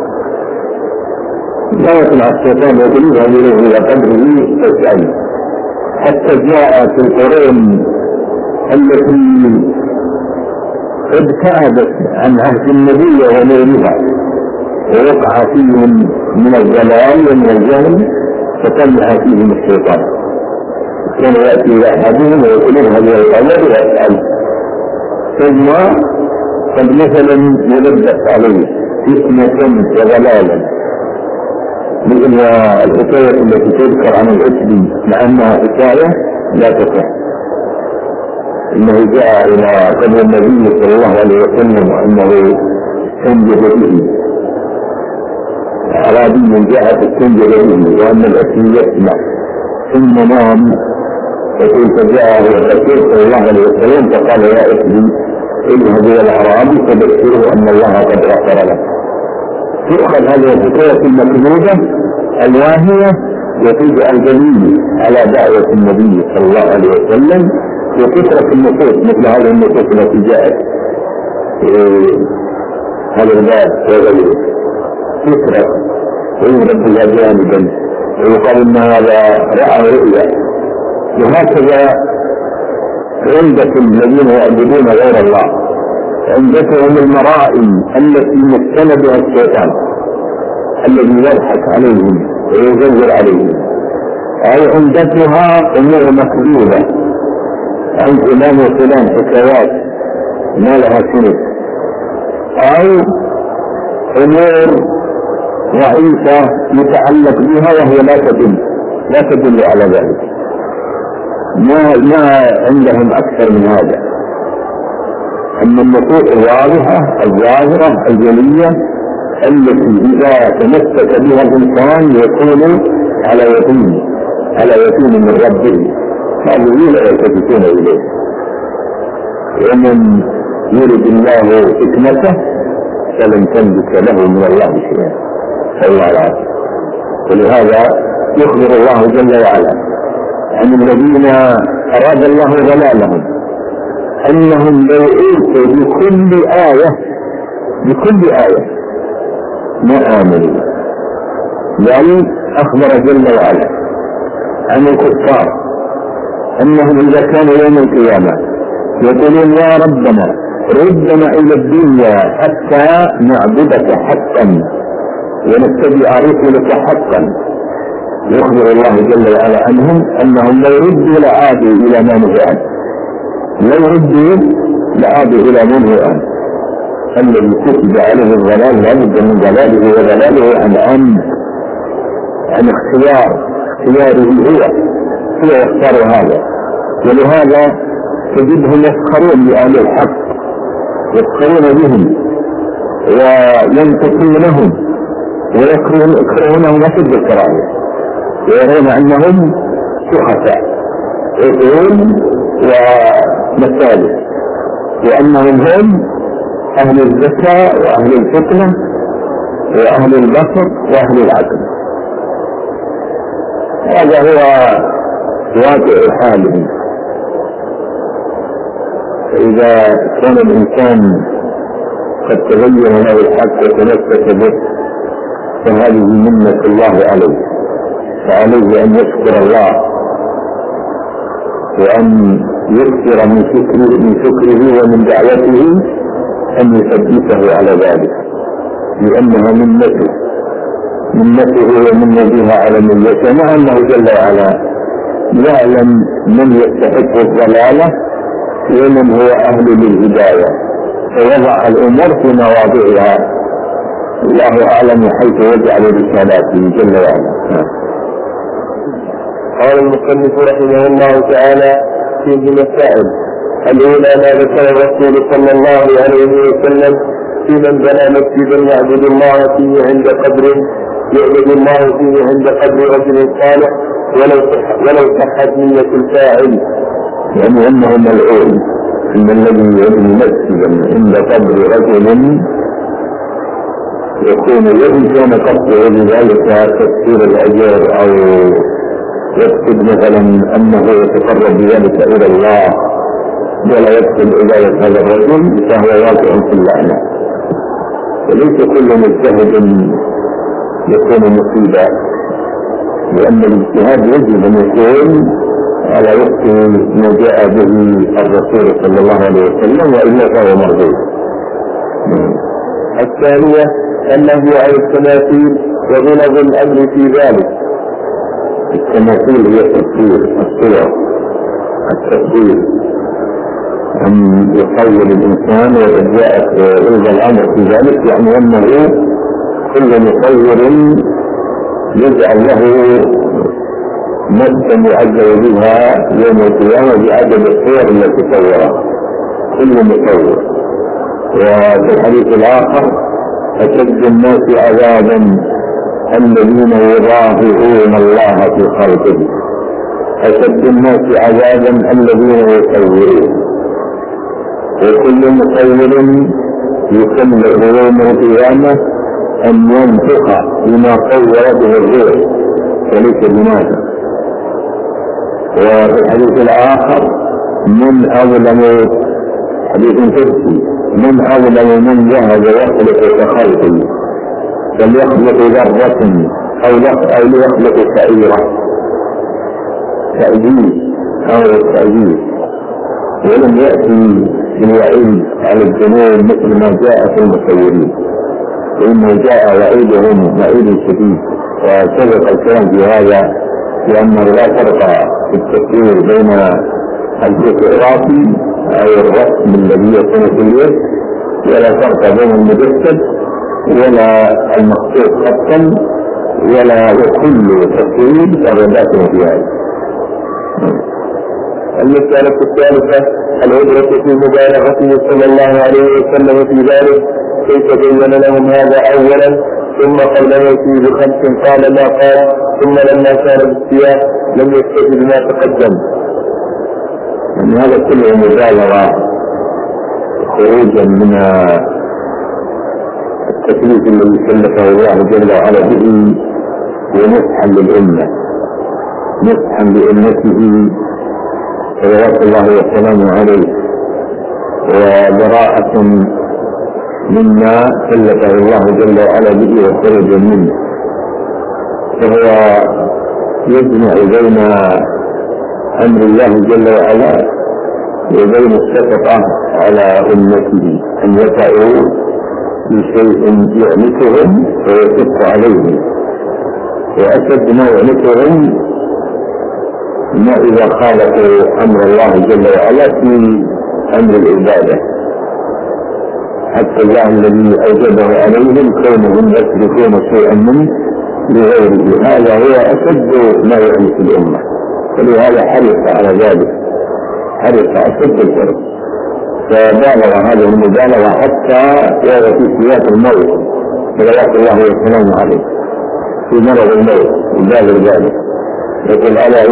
لا يطلع الشيطان يقول هذه إلى قدره فاسأل. حتى جاء في القرون التي ابتعدت عن عهد النبي ونورها ووقع فيهم من الضلال ومن الجهل فطلع فيهم الشيطان. كان يأتي إلى أحدهم ويقول هذه القدر واسأل، ثم قد مثلا يلبس عليه فتنة وضلالا مثل الحكاية التي تذكر عن الأسد مع أنها حكاية لا تصح. إنه جاء إلى قبر النبي صلى الله عليه وسلم وأنه استنجد به، أعرابي جاء فاستنجد به وأن الأسد يسمع ثم نام، فكيف جاءه الرسول صلى الله عليه وسلم فقال يا أسد اذهب إلى الأعرابي فبشره أن الله قد غفر له. تؤخذ هذه الحكاية المكذوبة الواهية وتجعل دليل على دعوة النبي صلى الله عليه وسلم وتترك النصوص مثل هذه النصوص التي جاءت هذا الباب وغيره تترك ويضرب بها جانبا ويقال ان هذا رأى رؤيا. وهكذا عندة الذين يعبدون غير الله عندتهم المرائم التي مستندها الشيطان الذي يضحك عليهم ويزور عليهم، أي عندتها أمور مكذوبة عن فلان وفلان حكايات ما لها سند، أو أمور ضعيفة يتعلق بها وهي لا تدل على ذلك. ما عندهم أكثر من هذا، أن النصوص الواضحة الظاهرة الجلية التي إذا تمسك بها الإنسان يكون على يقين من ربه، هذه لا يلتفتون إليه. ومن يرد الله حكمته فلن تملك له من الله شيئا، فالله العافية. ولهذا يخبر الله جل وعلا عن الذين أراد الله ضلالهم أنهم لو أوتوا بكل آية ما آمنوا. يعني أخبر جل وعلا عن الكفار أنهم إذا كانوا يوم القيامة يقولون يا ربنا ردنا إلى الدنيا حتى نعبدك حقا ونتبع رسلك حقا. يخبر الله جل وعلا عنهم أنهم لو ردوا لعادوا إلى ما نهوا عنه، لو ردوا لعادوا إلى ما نهوا عنه. الذي كتب عليه الضلال لا بد من ضلاله وضلاله عن اختياره هو يختار هذا. ولهذا تجدهم يسخرون بأهل الحق، يسخرون بهم وينتقونهم ويكرهونهم أشد الكراهية ويرون أنهم سخطاء عقول ومسالك، وأنهم هم أهل الذكاء وأهل الفطنة وأهل البصر وأهل العقل. هذا هو واقع حالهم. فإذا كان الإنسان قد تبين له الحق وتمسك به فهذه منة الله عليه، فعليه أن يشكر الله وأن يكثر من شكره ومن دعوته أن يثبته على ذلك، لأنها منته ومن بها على ملته، مع أنه جل وعلا يعلم من يستحق الضلالة ومن هو أهل للهداية، فيضع الأمور في مواضعها. الله أعلم حيث يجعل رسالاته جل وعلا. قال المصنف رحمه الله تعالى فيه مسائل. الأولى ما ذكر الرسول صلى الله عليه وسلم في من بنى مسجدا يعبد الله فيه عند قبر رجل صالح ولو صحت نية الفاعل، يعني أنه ملعون إن الذي يبني مسجدا عند قبر رجل يكون الذي كان قصده بذلك تكثير الأجر أو يقصد مثلا أنه يتقرب بذلك إلى الله ولا يقصد إلى هذا الرجل فهو واقع في اللعنة. وليس كل مجتهد يكون مصيبا، لأن الاجتهاد يجب أن يكون على وفق ما جاء به الرسول صلى الله عليه وسلم، وإلا فهو مردود. الثانية أنه على التماثيل وغلظ الأمر في ذلك. التماثيل هي الصور التصوير، أن يصور الإنسان وإجاءة إلغى الأمر في ذلك، يعني أنه كل مصور يجعل له نفسا يعذب بها يوم القيامة بعدد الصور التي صورها كل مصور. وفي الحديث الآخر أشد الناس عذابا الذين يظاهرون الله في خلقه، أشد الناس عذابا الذين يصورون. وكل مصور يكلف يوم القيامة أن ينفق بما صور به الروح وليس بماذا. وفي الحديث الآخر من أظلم حديث قدسي من أظلم من ذهب يخلق كخلقه فليخلق ذرة أو ليخلق شعيرة تأديب ولم يأتي بالوعيد على الذنوب مثل ما جاء في المصورين، فإنه جاء وعيدهم وعيد شديد. وسبق الكلام في هذا لأنه لا فرق في التفسير بين الفوتوغرافي أو الرسم الذي يكون في اليد، ولا فرق بين المجسد ولا المخطوط خطا وكل تفسير الرباط في هذا. المسألة الثالثة العبرة في مبالغته صلى الله عليه وسلم في ذلك، كيف بين لهم هذا أولا، ثم قبل يأتي ب5 قال ما قال، ثم لما كان بالسياق لم يستجب ما تقدم. يعني هذا كله مبالغة خروجا من التكليف الذي كلفه الله جل وعلا به، ونصحا للأمة، نصحا لأمته صلوات الله وسلامه عليه، وبراءة مما كلفه الله جل وعلا به وخرج منه. فهو يجمع بين أمر الله جل وعلا وبين الشفقة على أمته أن يقعوا بشيء يعنتهم ويشق عليهم، وأشد ما يعنتهم ما إذا خالفوا أمر الله جل وعلا في أمر العبادة، حتى الله الذي أوجبه عليهم كونهم يتركون شيئا منه لغيره، هذا هو أشد ما يعنت الأمة، ولهذا حرص على ذلك، حرص أشد الحرص، فبالغ هذه المبالغة حتى وهو في سياق الموت صلوات الله وسلامه عليه في مرض الموت يبالغ ذلك، يقول ألا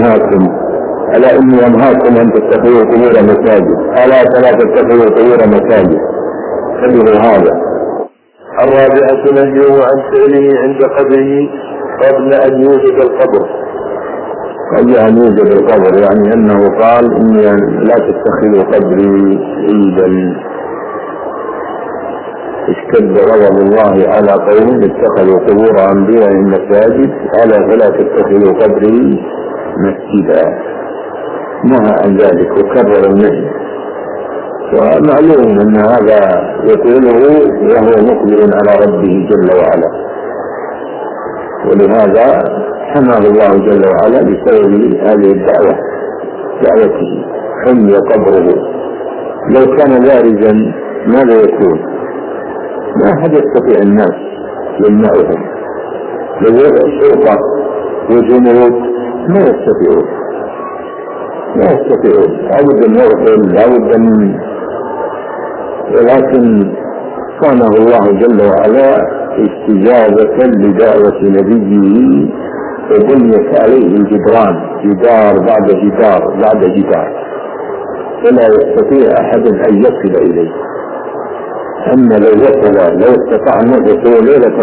إني أنهاكم أن تتخذوا قبور مساجد، ألا فلا تتخذوا قبور مساجد، خذوا هذا. الرابعة نهيه عن فعله عند قبره قبل أن يوجد القبر. قبل أن يوجد القبر يعني أنه قال إني لا تتخذوا قبري عيدا، اشتد غضب الله على قوم اتخذوا قبور أنبيائهم مساجد، ألا فلا تتخذوا قبري مسجدا، نهى عن ذلك وكرر النهي. ومعلوم أن هذا يقوله وهو مقبل على ربه جل وعلا، ولهذا حماه الله جل وعلا بسبب هذه الدعوة دعوته، حمي قبره. لو كان بارزا ماذا يكون؟ ما أحد يستطيع الناس يمنعهم، لو وضع الشرطة وجنود ما يستطيعون، لا يستطيعون، لابد أن يغفل، لابد من، ولكن صانه الله جل وعلا استجابة لدعوة نبيه، وبنيت عليه الجدران، جدار بعد جدار بعد جدار، فلا يستطيع أحد أن يصل إليه. أما لو استطاع الناس يسوي ليلة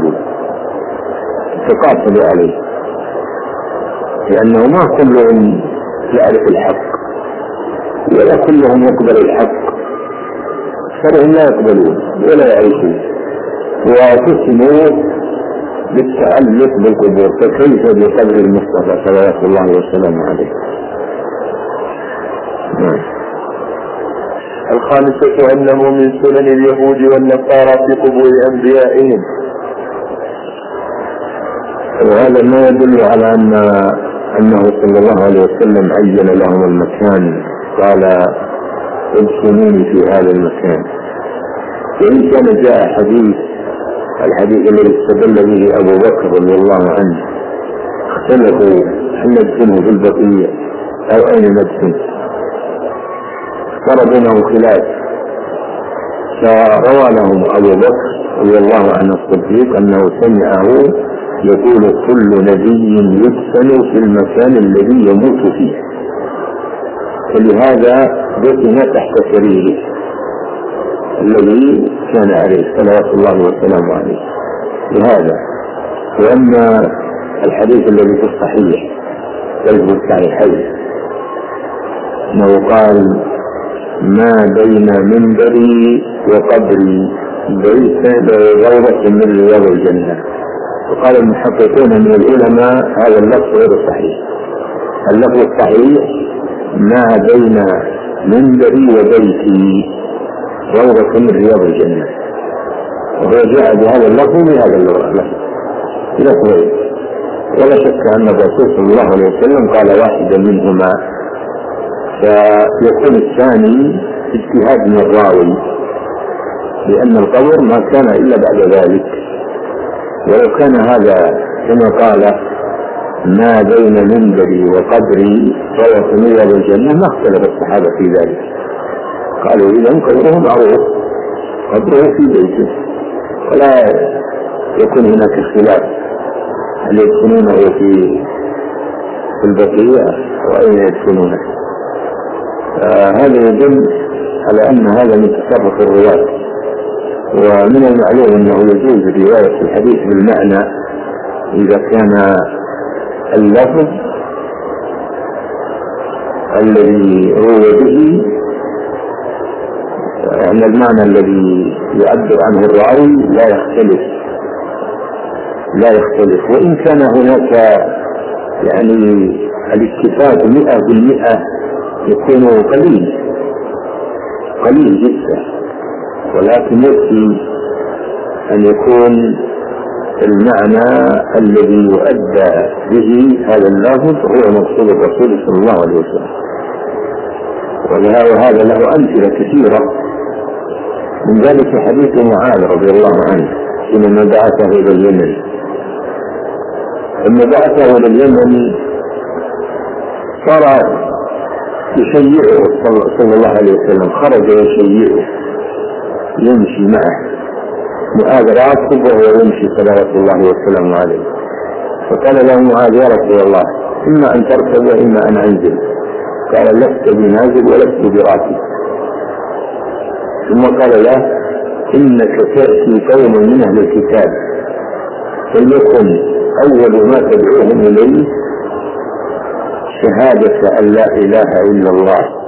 تقاتلوا عليه، لأنه ما كلهم يعرف الحق ولا كلهم يقبل الحق، أكثرهم لا يقبلون ولا يعيشون، وقسموا بالتألق بالقبور، فكيف بقدر المصطفى صلوات الله وسلامه عليه. الخامسة أنه من سنن اليهود والنصارى في قبور أنبيائهم، وهذا ما يدل على أنه صلى الله عليه وسلم عين لهم المكان، قال ادفنوني في هذا المكان. وإن كان جاء الحديث الذي استدل به أبو بكر رضي الله عنه، اختلفوا هل ندفنه في البقيع أو أين ندفن، صار بينهم خلاف، فروى لهم أبو بكر رضي الله عنه الصديق أنه سمعه يقول كل نبي يدفن في المكان الذي يموت فيه، فلهذا دفن تحت سريره الذي كان عليه صلوات الله وسلامه عليه. لهذا وأما الحديث الذي في الصحيح في الصحيحين أنه قال ما بين منبري وقبري روضة من رياض الجنة، وقال المحققون من العلماء هذا اللفظ غير صحيح. اللفظ الصحيح ما بين منبري وبيتي روضة من رياض الجنة، وهو جاء بهذا اللفظ بهذا اللفظ، ولا شك أن الرسول صلى الله عليه وسلم قال واحدا منهما، فيكون الثاني اجتهاد من الراوي، لأن القبر ما كان إلا بعد ذلك. ولو كان هذا كما قال ما بين منبري وقبري روضة من رياض الجنة ما اختلف الصحابة في ذلك، قالوا إذن قبره معروف، قبره في بيته، ولا يكون هناك اختلاف هل يدفنونه في البقيع وأين يدفنونه. هذا يدل على أن هذا من تصرف الرواة، ومن المعلوم أنه يجوز رواية الحديث بالمعنى إذا كان اللفظ الذي روى به يعني المعنى الذي يعبر عنه الراوي لا يختلف، وإن كان هناك يعني الاتفاق 100% يكون قليل جدا، ولكن يكفي أن يكون المعنى الذي يؤدى به هذا اللفظ هو مقصود الرسول صلى الله عليه وسلم. وهذا له أمثلة كثيرة، من ذلك حديث معاذ رضي الله عنه حينما بعثه إلى اليمن. لما بعثه إلى اليمن صار يشيعه صلى الله عليه وسلم، خرج يشيعه يمشي معه، معاذ راكب وهو يمشي صلوات الله وسلامه عليه، فقال له معاذ يا رسول الله إما أن تركب وإما أن أنزل، قال لست بنازل ولست براكب. ثم قال له إنك تأتي قوم من أهل الكتاب فليكن أول ما تدعوهم إليه شهادة أن لا إله إلا الله